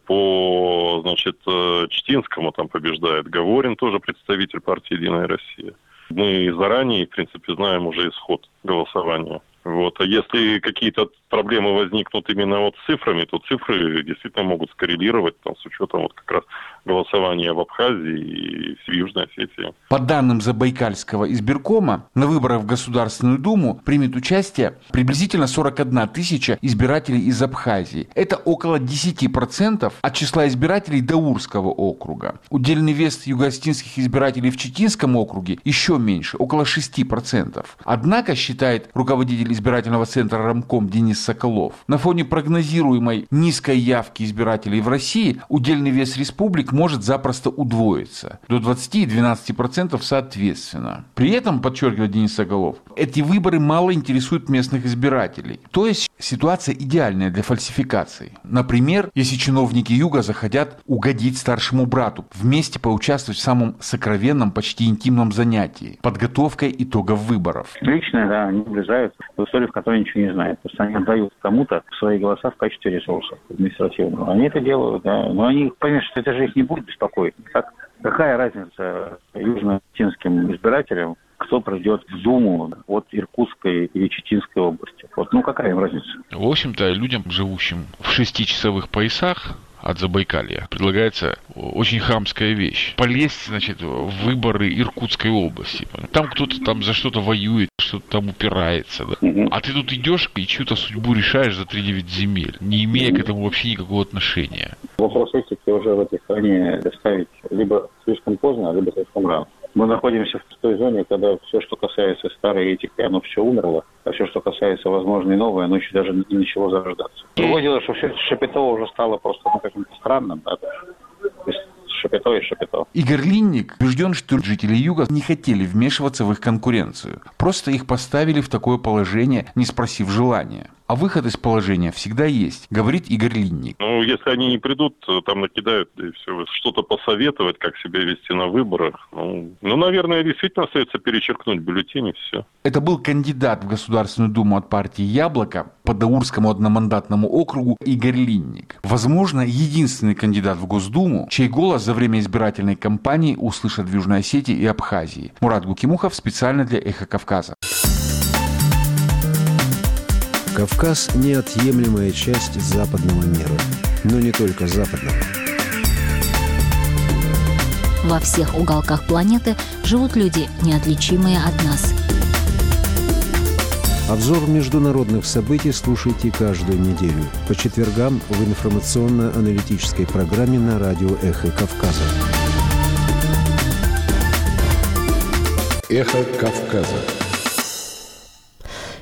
По, Читинскому там побеждает Говорин, тоже представитель партии «Единая Россия». Мы заранее, в принципе, знаем уже исход голосования. А если какие-то проблемы возникнут именно с цифрами, то цифры действительно могут скоррелировать с учетом как раз голосования в Абхазии и в Южной Осетии. По данным Забайкальского избиркома, на выборах в Государственную Думу примет участие приблизительно 41 тысяча избирателей из Абхазии. Это около 10% от числа избирателей Даурского округа. Удельный вес юго-осетинских избирателей в Читинском округе еще меньше, около 6%. Однако, считает руководитель избирательного центра Рамком Денис Соколов, на фоне прогнозируемой низкой явки избирателей в России удельный вес республик может запросто удвоиться до 20 и 12% соответственно. При этом, подчеркивает Денис Соколов, эти выборы мало интересуют местных избирателей. То есть ситуация идеальная для фальсификаций. Например, если чиновники Юга захотят угодить старшему брату, вместе поучаствовать в самом сокровенном, почти интимном занятии – подготовкой итогов выборов. Лично, да, они влезают в историю, в которой ничего не знают. То есть они отдают кому-то свои голоса в качестве ресурса административного. Они это делают, да. Но они поймут, что это же их не будет беспокоить. Какая разница южно-осетинским избирателям, кто придет в Думу от Иркутской или Читинской области? Какая им разница? В общем-то, людям, живущим в 6-часовых поясах от Забайкалья, предлагается очень хамская вещь. Полезть, в выборы Иркутской области. Там кто-то за что-то воюет, что-то там упирается. Да? А ты тут идешь и чью-то судьбу решаешь за 3-9 земель, не имея к этому вообще никакого отношения. Вопрос этики уже в этой стране доставить либо слишком поздно, либо слишком рано. Мы находимся в той зоне, когда все, что касается старой этики, оно все умерло, а все, что касается возможно и новое, оно еще даже не начало зарождаться. Другое дело, что все это Шапито уже стало просто каким-то странным, да? То есть Шапито и Шапито. Игорь Линник убежден, что жители Юга не хотели вмешиваться в их конкуренцию. Просто их поставили в такое положение, не спросив желания. А выход из положения всегда есть, говорит Игорь Линник. Если они не придут, там накидают, и все, что-то посоветовать, как себя вести на выборах. Наверное, действительно остается перечеркнуть бюллетени, все. Это был кандидат в Государственную Думу от партии «Яблоко» по Даурскому одномандатному округу Игорь Линник. Возможно, единственный кандидат в Госдуму, чей голос за время избирательной кампании услышат в Южной Осетии и Абхазии. Мурат Гукимухов специально для «Эхо Кавказа». Кавказ – неотъемлемая часть западного мира. Но не только западного. Во всех уголках планеты живут люди, неотличимые от нас. Обзор международных событий слушайте каждую неделю. По четвергам в информационно-аналитической программе на радио «Эхо Кавказа». «Эхо Кавказа».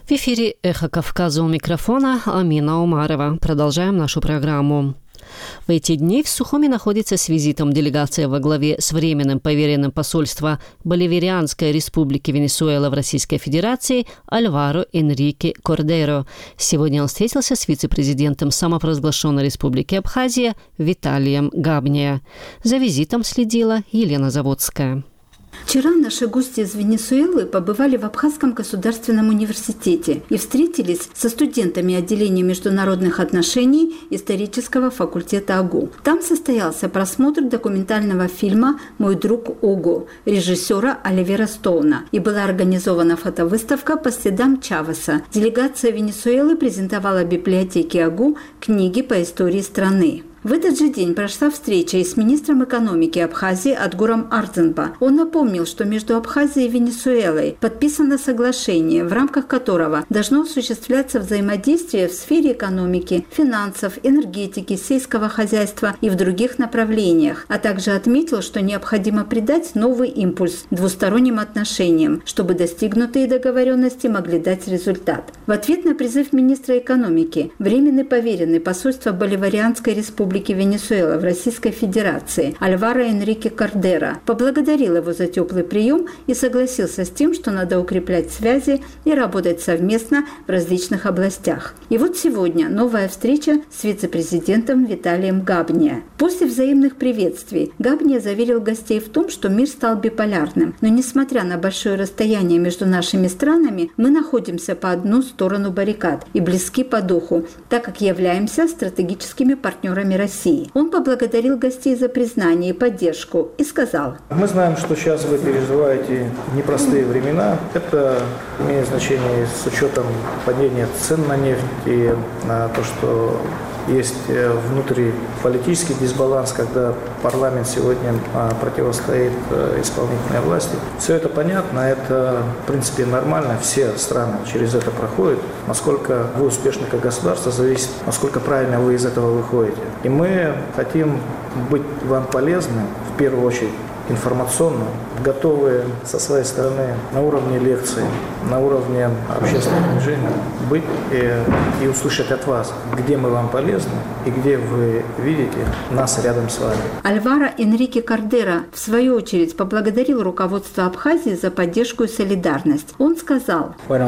В эфире «Эхо Кавказа», у микрофона Амина Умарова. Продолжаем нашу программу. В эти дни в Сухуми находится с визитом делегация во главе с временным поверенным посольства Боливарианской республики Венесуэла в Российской Федерации Альваро Энрике Кордеро. Сегодня он встретился с вице-президентом самопровозглашенной республики Абхазия Виталием Габния. За визитом следила Елена Заводская. Вчера наши гости из Венесуэлы побывали в Абхазском государственном университете и встретились со студентами отделения международных отношений исторического факультета АГУ. Там состоялся просмотр документального фильма «Мой друг Уго» режиссера Оливера Стоуна и была организована фотовыставка по следам Чавеса. Делегация Венесуэлы презентовала в библиотеке АГУ книги по истории страны. В этот же день прошла встреча и с министром экономики Абхазии Адгуром Ардзенба. Он напомнил, что между Абхазией и Венесуэлой подписано соглашение, в рамках которого должно осуществляться взаимодействие в сфере экономики, финансов, энергетики, сельского хозяйства и в других направлениях, а также отметил, что необходимо придать новый импульс двусторонним отношениям, чтобы достигнутые договоренности могли дать результат. В ответ на призыв министра экономики временный поверенный посольства Боливарианской республики Венесуэла в Российской Федерации Альваро Энрике Кордеро поблагодарил его за теплый прием и согласился с тем, что надо укреплять связи и работать совместно в различных областях. И вот сегодня новая встреча с вице-президентом Виталием Габния. После взаимных приветствий Габния заверил гостей в том, что мир стал биполярным, но несмотря на большое расстояние между нашими странами, мы находимся по одну сторону баррикад и близки по духу, так как являемся стратегическими партнерами России. Он поблагодарил гостей за признание и поддержку и сказал: «Мы знаем, что сейчас вы переживаете непростые времена. Это имеет значение с учетом падения цен на нефть и на то, что есть внутриполитический дисбаланс, когда парламент сегодня противостоит исполнительной власти. Все это понятно, это в принципе нормально, все страны через это проходят. Насколько вы успешны как государство, зависит, насколько правильно вы из этого выходите. И мы хотим быть вам полезны, в первую очередь, информационно, готовы со своей стороны на уровне лекций, на уровне общественного движения быть и услышать от вас, где мы вам полезны и где вы видите нас рядом с вами». Альваро Энрике Кордеро в свою очередь поблагодарил руководство Абхазии за поддержку и солидарность. Он сказал: Мы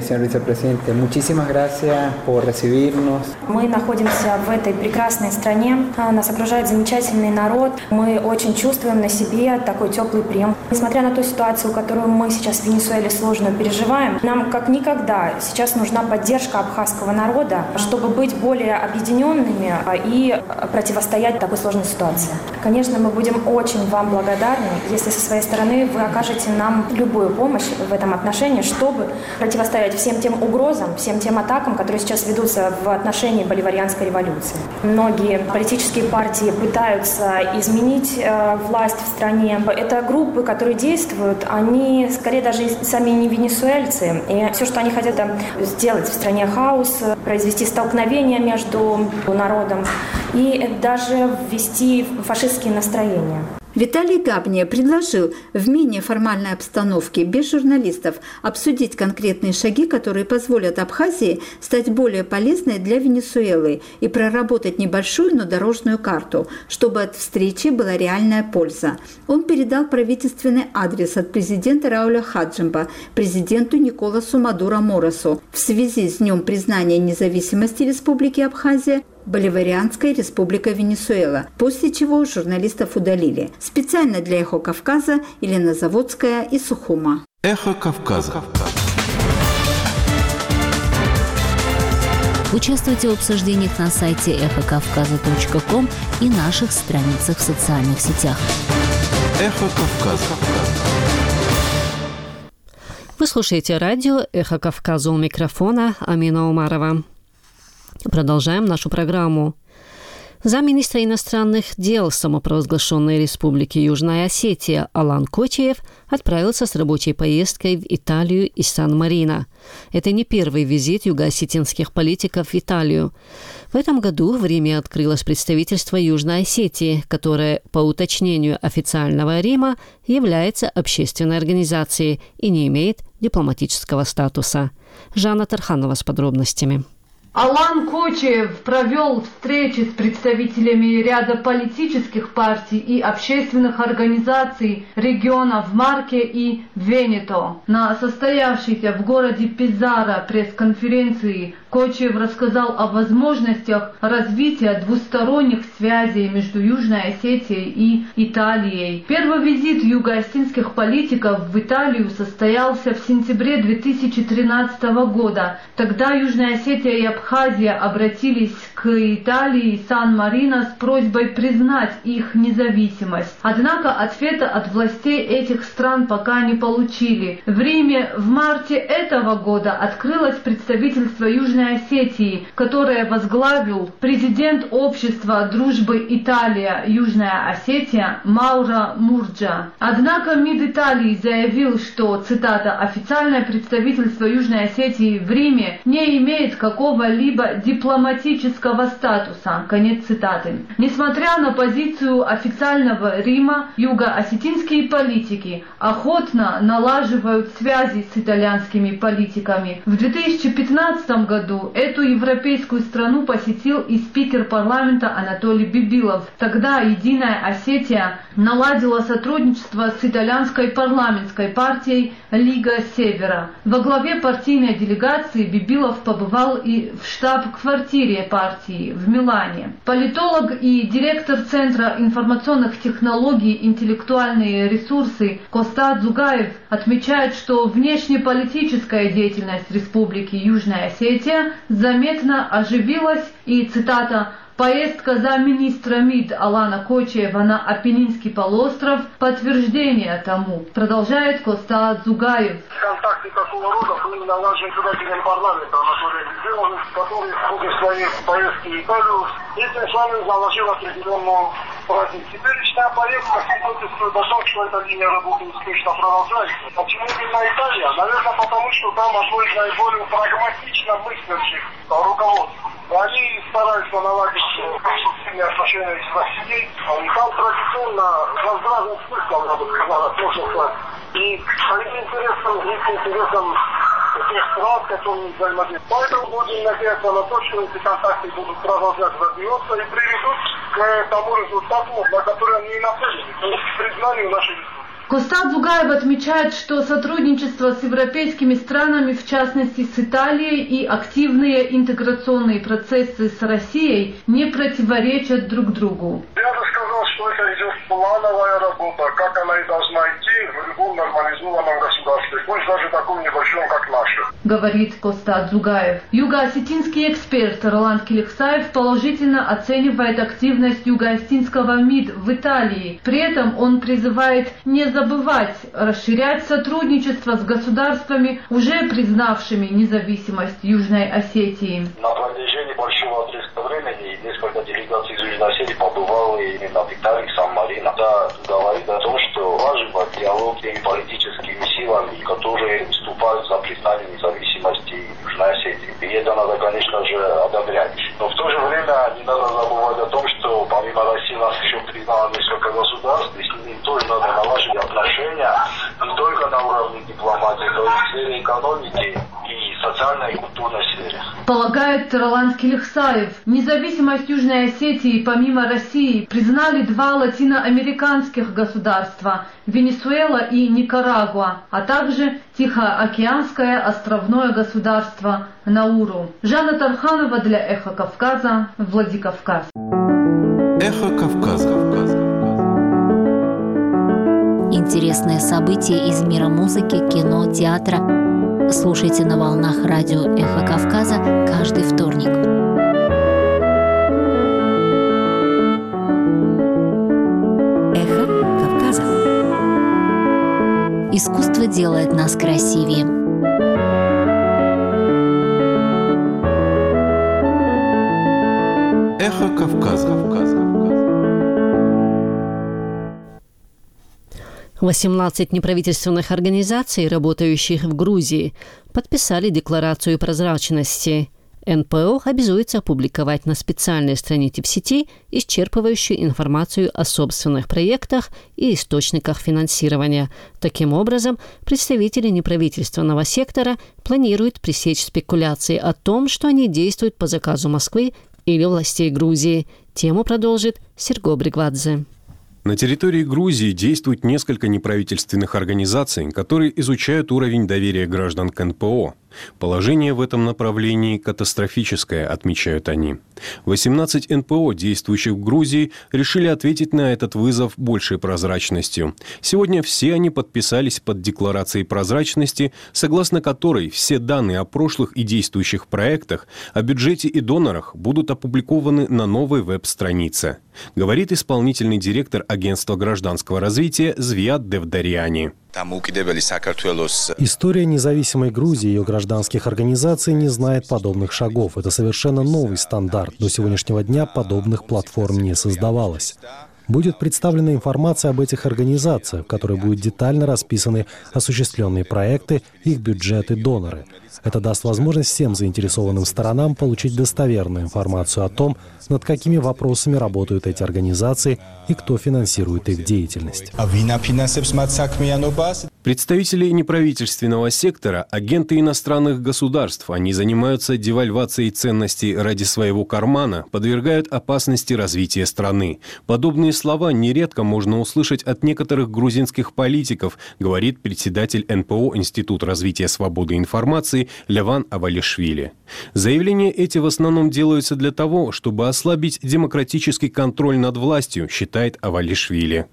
находимся в этой прекрасной стране, нас окружает замечательный народ, мы очень чувствуем на себе такой теплый прием. Несмотря на ту ситуацию, которую мы сейчас в Венесуэле сложно переживаем, нам как никогда сейчас нужна поддержка абхазского народа, чтобы быть более объединенными и противостоять такой сложной ситуации. Конечно, мы будем очень вам благодарны, если со своей стороны вы окажете нам любую помощь в этом отношении, чтобы противостоять всем тем угрозам, всем тем атакам, которые сейчас ведутся в отношении боливарианской революции. Многие политические партии пытаются изменить власть в стране. Это группы, которые действуют, они скорее даже сами не венесуэльцы. И все, что они хотят сделать в стране хаос, произвести столкновения между народом и даже ввести фашистские настроения. Виталий Габния предложил в менее формальной обстановке, без журналистов, обсудить конкретные шаги, которые позволят Абхазии стать более полезной для Венесуэлы и проработать небольшую, но дорожную карту, чтобы от встречи была реальная польза. Он передал правительственный адрес от президента Рауля Хаджимба президенту Николасу Мадуро Моросу в связи с Днем признания независимости Республики Абхазия Боливарианской республикой Венесуэла, после чего журналистов удалили. Специально для «Эхо Кавказа» Елена Заводская из Сухума. «Эхо Кавказа». Участвуйте в обсуждениях на сайте эхокавказа.ком и наших страницах в социальных сетях. «Эхо Кавказа». Вы слушаете радио «Эхо Кавказа», у микрофона Амина Умарова. Продолжаем нашу программу. Замминистра иностранных дел самопровозглашенной Республики Южная Осетия Алан Кочиев отправился с рабочей поездкой в Италию из Сан-Марино. Это не первый визит юго-осетинских политиков в Италию. В этом году в Риме открылось представительство Южной Осетии, которое, по уточнению официального Рима, является общественной организацией и не имеет дипломатического статуса. Жанна Тарханова с подробностями. Алан Кочиев провел встречи с представителями ряда политических партий и общественных организаций региона в Марке и Венето. На состоявшейся в городе Пиззаро пресс-конференции Кочиев рассказал о возможностях развития двусторонних связей между Южной Осетией и Италией. Первый визит юго-осетинских политиков в Италию состоялся в сентябре 2013 года. Тогда Южная Осетия и Абхазия обратились к Италии и Сан-Марино с просьбой признать их независимость. Однако ответа от властей этих стран пока не получили. В Риме в марте этого года открылось представительство Южной Осетии, которое возглавил президент общества дружбы Италия-Южная Осетия Мауро Мурджа. Однако МИД Италии заявил, что, цитата, «официальное представительство Южной Осетии в Риме не имеет какого-либо дипломатического статуса», конец цитаты. Несмотря на позицию официального Рима, юго-осетинские политики охотно налаживают связи с итальянскими политиками. В 2015 году эту европейскую страну посетил и спикер парламента Анатолий Бибилов. Тогда Единая Осетия наладила сотрудничество с итальянской парламентской партией Лига Севера. Во главе партийной делегации Бибилов побывал и в штаб-квартире партии в Милане. Политолог и директор Центра информационных технологий «Интеллектуальные ресурсы» Коста Дзугаев отмечает, что внешнеполитическая деятельность Республики Южная Осетия заметно оживилась и, цитата, «поездка замминистра МИД Алана Кочиева на Апеннинский полуостров – подтверждение тому», продолжает Коста Дзугаев. Контакты такого рода были налажены председателем парламента Анатолием Бибиловым, который в ходе своей поездки в Италию этим самым заложил определенную праздник. Теперешняя поездка свидетельствует о том, что эта линия работы успешно продолжается. Почему именно Италия? Наверное, потому что там одно из наиболее прагматично мыслящих руководств. Они стараются наладить конструктивные отношения с Россией. Там традиционно разный смысл, я бы сказал, отношения. И своим интересам тех стран, которые взаимодействуют. Поэтому будем надеяться на то, что эти контакты будут продолжать развиваться и приведут к тому результату, на который они и нацелены, то есть к признанию нашей республики. Коста Дзугаев отмечает, что сотрудничество с европейскими странами, в частности с Италией, и активные интеграционные процессы с Россией не противоречат друг другу. Я бы сказал, что это идет плановая работа, как она и должна идти в любом нормализованном государстве, пусть даже таком небольшом, как наше, говорит Коста Дзугаев. Юго-осетинский эксперт Роланд Келихсаев положительно оценивает активность юго-осетинского МИД в Италии. При этом он призывает не забывать расширять сотрудничество с государствами, уже признавшими независимость Южной Осетии. На протяжении большого отрезка времени несколько делегаций из Южной Осетии побывало именно в Италии, в Сан-Марино. Это говорит о том, что важен диалог с теми политическими силами, которые выступают за признание независимости Южной Осетии. И это надо, конечно же, одобрять. Но в то же время не надо забывать о том, что помимо России нас еще признало несколько государств, и с ними тоже надо наладить отношения не только на уровне дипломатии, но и в сфере экономики и социальной и культурной сфере. Полагает Роланд Келихсаев, независимость Южной Осетии помимо России признали два латиноамериканских государства – Венесуэла и Никарагуа, а также Тихоокеанское островное государство Науру. Жанна Тарханова для «Эхо Кавказа», Владикавказ. «Эхо Кавказа». Интересные события из мира музыки, кино, театра. Слушайте на волнах радио «Эхо Кавказа» каждый вторник. «Эхо Кавказа». Искусство делает нас красивее. Эхо Кавказа. 18 неправительственных организаций, работающих в Грузии, подписали декларацию прозрачности. НПО обязуется опубликовать на специальной странице в сети исчерпывающую информацию о собственных проектах и источниках финансирования. Таким образом, представители неправительственного сектора планируют пресечь спекуляции о том, что они действуют по заказу Москвы или властей Грузии. Тему продолжит Серго Бригвадзе. На территории Грузии действует несколько неправительственных организаций, которые изучают уровень доверия граждан к НПО. Положение в этом направлении катастрофическое, отмечают они. 18 НПО, действующих в Грузии, решили ответить на этот вызов большей прозрачностью. Сегодня все они подписались под декларацией прозрачности, согласно которой все данные о прошлых и действующих проектах, о бюджете и донорах будут опубликованы на новой веб-странице, говорит исполнительный директор Агентства гражданского развития Звиат Девдариани. История независимой Грузии и ее гражданских организаций не знает подобных шагов. Это совершенно новый стандарт. До сегодняшнего дня подобных платформ не создавалось. Будет представлена информация об этих организациях, в которой будут детально расписаны осуществленные проекты, их бюджеты, доноры. Это даст возможность всем заинтересованным сторонам получить достоверную информацию о том, над какими вопросами работают эти организации и кто финансирует их деятельность. Представители неправительственного сектора – агенты иностранных государств. Они занимаются девальвацией ценностей ради своего кармана, подвергают опасности развития страны. Подобные слова нередко можно услышать от некоторых грузинских политиков, говорит председатель НПО Институт развития свободы информации Леван Авалишвили. Заявления эти в основном делаются для того, чтобы ослабить демократический контроль над властью, считает Авалишвили.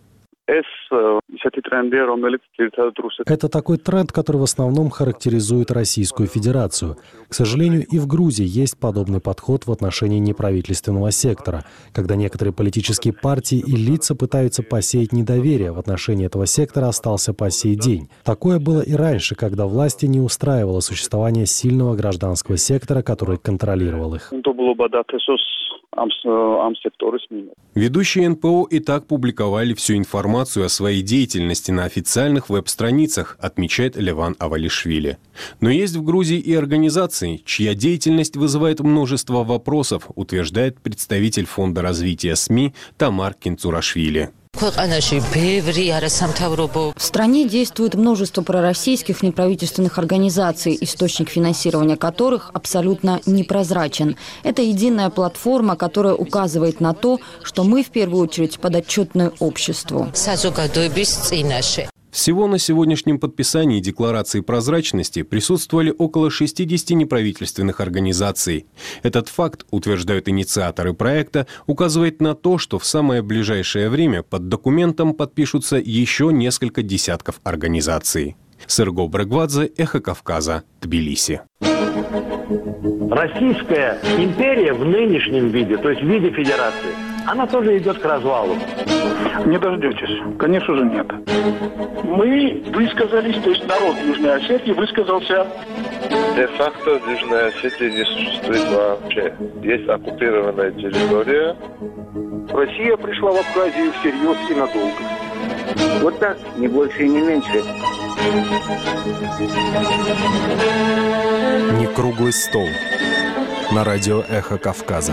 Это такой тренд, который в основном характеризует Российскую Федерацию. К сожалению, и в Грузии есть подобный подход в отношении неправительственного сектора, когда некоторые политические партии и лица пытаются посеять недоверие в отношении этого сектора остался по сей день. Такое было и раньше, когда власти не устраивало существование сильного гражданского сектора, который контролировал их. Ведущие НПО и так публиковали всю информацию о своей деятельности на официальных веб-страницах, отмечает Леван Авалишвили. Но есть в Грузии и организации, чья деятельность вызывает множество вопросов, утверждает представитель Фонда развития СМИ Тамар Кинцурашвили. В стране действует множество пророссийских неправительственных организаций, источник финансирования которых абсолютно непрозрачен. Это единая платформа, которая указывает на то, что мы в первую очередь подотчетны обществу. Всего на сегодняшнем подписании декларации прозрачности присутствовали около 60 неправительственных организаций. Этот факт, утверждают инициаторы проекта, указывает на то, что в самое ближайшее время под документом подпишутся еще несколько десятков организаций. Серго Бригвадзе, Эхо Кавказа, Тбилиси. Российская империя в нынешнем виде, то есть в виде федерации, она тоже идет к развалу. Не дождетесь. Конечно же, нет. Мы высказались, то есть народ Южной Осетии высказался. Де-факто Южная Осетия не существует вообще. Есть оккупированная территория. Россия пришла в Абхазию всерьез и надолго. Вот так, не больше и не меньше. Не круглый стол. На радио «Эхо Кавказа».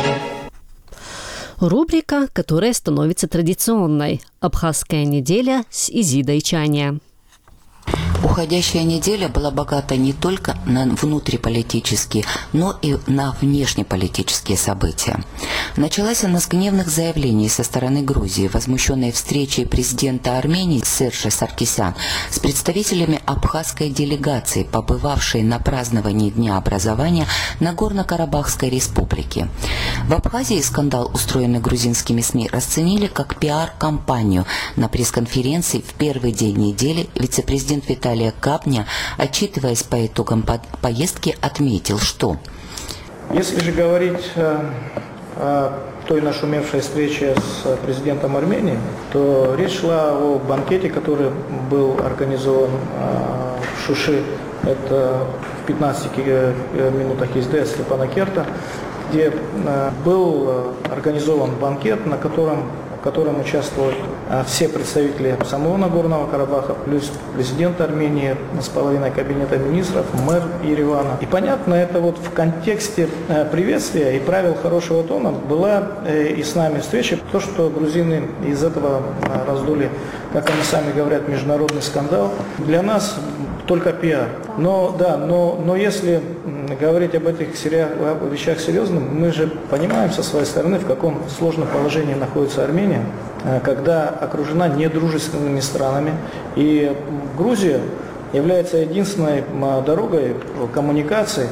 Рубрика, которая становится традиционной. Абхазская неделя с Изидой Чаня. Уходящая неделя была богата не только на внутриполитические, но и на внешнеполитические события. Началась она с гневных заявлений со стороны Грузии, возмущенной встречей президента Армении Сержа Саркисян с представителями абхазской делегации, побывавшей на праздновании Дня образования Нагорно-Карабахской республики. В Абхазии скандал, устроенный грузинскими СМИ, расценили как пиар-кампанию. На пресс-конференции в первый день недели вице-президент Виталий Капня, отчитываясь по итогам поездки, отметил, что... Если же говорить о той нашумевшей встрече с президентом Армении, то речь шла о банкете, который был организован в Шуши, это в 15 минутах езды от Степанакерта. где был организован банкет, в котором участвовали все представители самого Нагорного Карабаха, плюс президент Армении с половиной кабинета министров, мэр Еревана. И понятно, это вот в контексте приветствия и правил хорошего тона была и с нами встреча. То, что грузины из этого раздули, как они сами говорят, международный скандал, для нас только пиар. Но если говорить об этих вещах серьезно, мы же понимаем со своей стороны, в каком сложном положении находится Армения, когда окружена недружественными странами. И Грузия является единственной дорогой коммуникации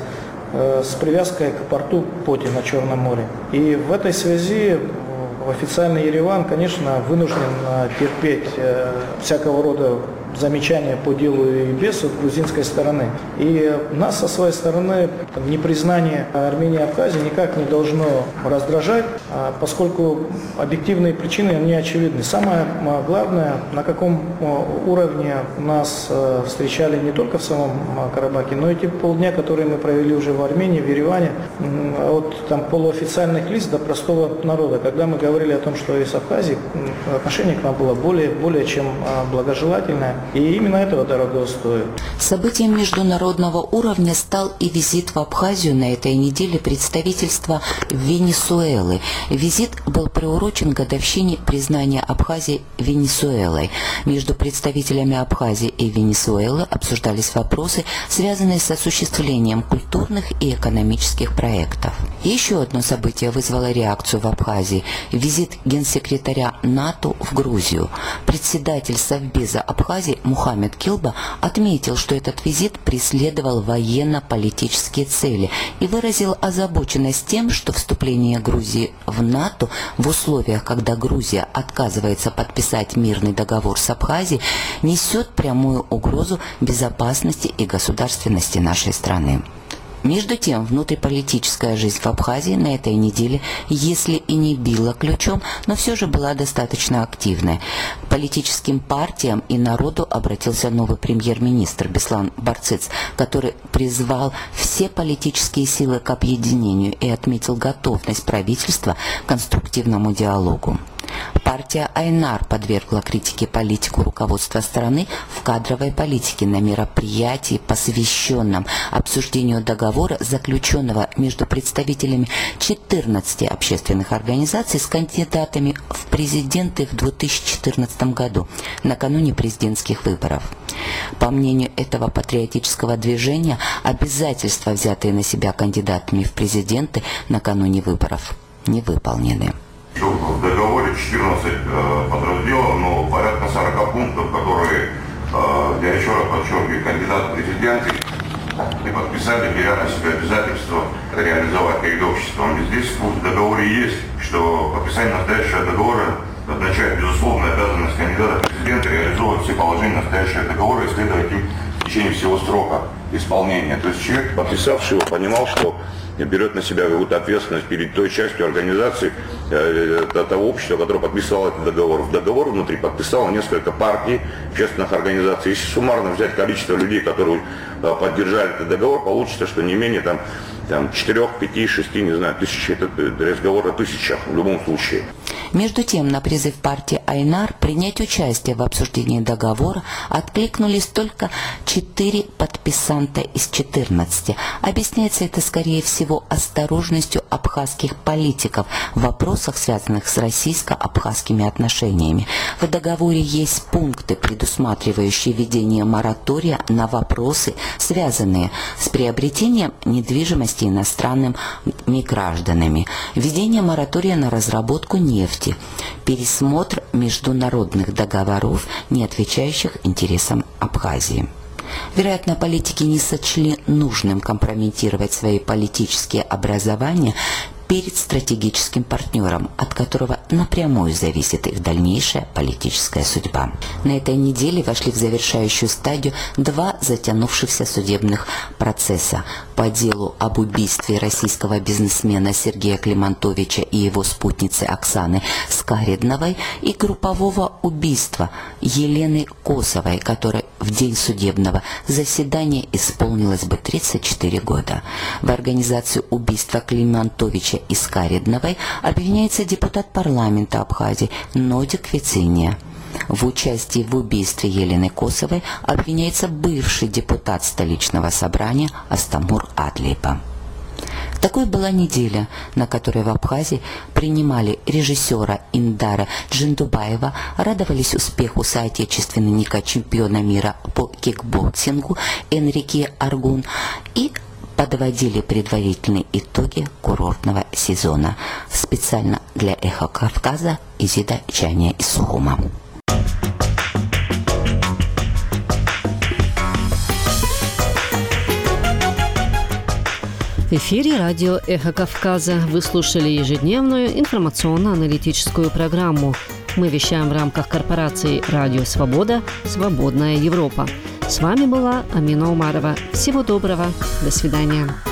с привязкой к порту Поти на Черном море. И в этой связи официальный Ереван, конечно, вынужден терпеть всякого рода замечания по делу и без от грузинской стороны. И нас со своей стороны непризнание Армении и Абхазии никак не должно раздражать, поскольку объективные причины, они очевидны. Самое главное, на каком уровне нас встречали не только в самом Карабахе, но и те полдня, которые мы провели уже в Армении, в Ереване, от полуофициальных лиц до простого народа. Когда мы говорили о том, что из Абхазии отношение к нам было более чем благожелательное. И именно этого дорого стоит. Событием международного уровня стал и визит в Абхазию на этой неделе представительства Венесуэлы. Визит был приурочен к годовщине признания Абхазии Венесуэлой. Между представителями Абхазии и Венесуэлы обсуждались вопросы, связанные с осуществлением культурных и экономических проектов. Еще одно событие вызвало реакцию в Абхазии – визит генсекретаря НАТО в Грузию. Председатель Совбеза Абхазии Мухаммед Килба отметил, что этот визит преследовал военно-политические цели и выразил озабоченность тем, что вступление Грузии в НАТО в условиях, когда Грузия отказывается подписать мирный договор с Абхазией, несет прямую угрозу безопасности и государственности нашей страны. Между тем, внутриполитическая жизнь в Абхазии на этой неделе, если и не била ключом, но все же была достаточно активной. К политическим партиям и народу обратился новый премьер-министр Беслан Барцыц, который призвал все политические силы к объединению и отметил готовность правительства к конструктивному диалогу. Партия Айнар подвергла критике политику руководства страны в кадровой политике на мероприятии, посвященном обсуждению договора, заключенного между представителями 14 общественных организаций с кандидатами в президенты в 2014 году, накануне президентских выборов. По мнению этого патриотического движения, обязательства, взятые на себя кандидатами в президенты накануне выборов, не выполнены. В договоре 14 подразделов, но порядка 40 пунктов, которые, я еще раз подчеркиваю, кандидаты в президенты не подписали, беря на себя обязательства реализовать перед обществом. И здесь в договоре есть, что подписание настоящего договора означает безусловную обязанность кандидата в президенты реализовывать все положения настоящего договора и следовать им в течение всего срока исполнения. То есть человек, подписавший его, понимал, что берет на себя какую-то ответственность перед той частью организации, того общества, которое подписало этот договор. В договор внутри подписало несколько партий, общественных организаций. Если суммарно взять количество людей, которые поддержали этот договор, получится, что не менее 4, 5, 6, не знаю, тысяч, это разговор о тысячах в любом случае. Между тем, на призыв партии Айнар принять участие в обсуждении договора откликнулись только 4 подписанта из 14. Объясняется это, скорее всего, осторожностью абхазских политиков в вопросах, связанных с российско-абхазскими отношениями. В договоре есть пункты, предусматривающие введение моратория на вопросы, связанные с приобретением недвижимости иностранными гражданами, введение моратория на разработку нефти, пересмотр международных договоров, не отвечающих интересам Абхазии. Вероятно, политики не сочли нужным компрометировать свои политические образования перед стратегическим партнером, от которого напрямую зависит их дальнейшая политическая судьба. На этой неделе вошли в завершающую стадию 2 затянувшихся судебных процесса по по делу об убийстве российского бизнесмена Сергея Климантовича и его спутницы Оксаны Скаридновой и группового убийства Елены Косовой, которой в день судебного заседания исполнилось бы 34 года. В организации убийства Климантовича и Скаридновой обвиняется депутат парламента Абхазии Нодик Вициния. В участии в убийстве Елены Косовой обвиняется бывший депутат столичного собрания Астамур Адлипа. Такой была неделя, на которой в Абхазии принимали режиссера Индара Джиндубаева, радовались успеху соотечественника чемпиона мира по кикбоксингу Энрике Аргун и подводили предварительные итоги курортного сезона. Специально для «Эхо Кавказа» Изида Чания из Сухума. В эфире радио «Эхо Кавказа». Вы слушали ежедневную информационно-аналитическую программу. Мы вещаем в рамках корпорации «Радио Свобода. Свободная Европа». С вами была Амина Умарова. Всего доброго. До свидания.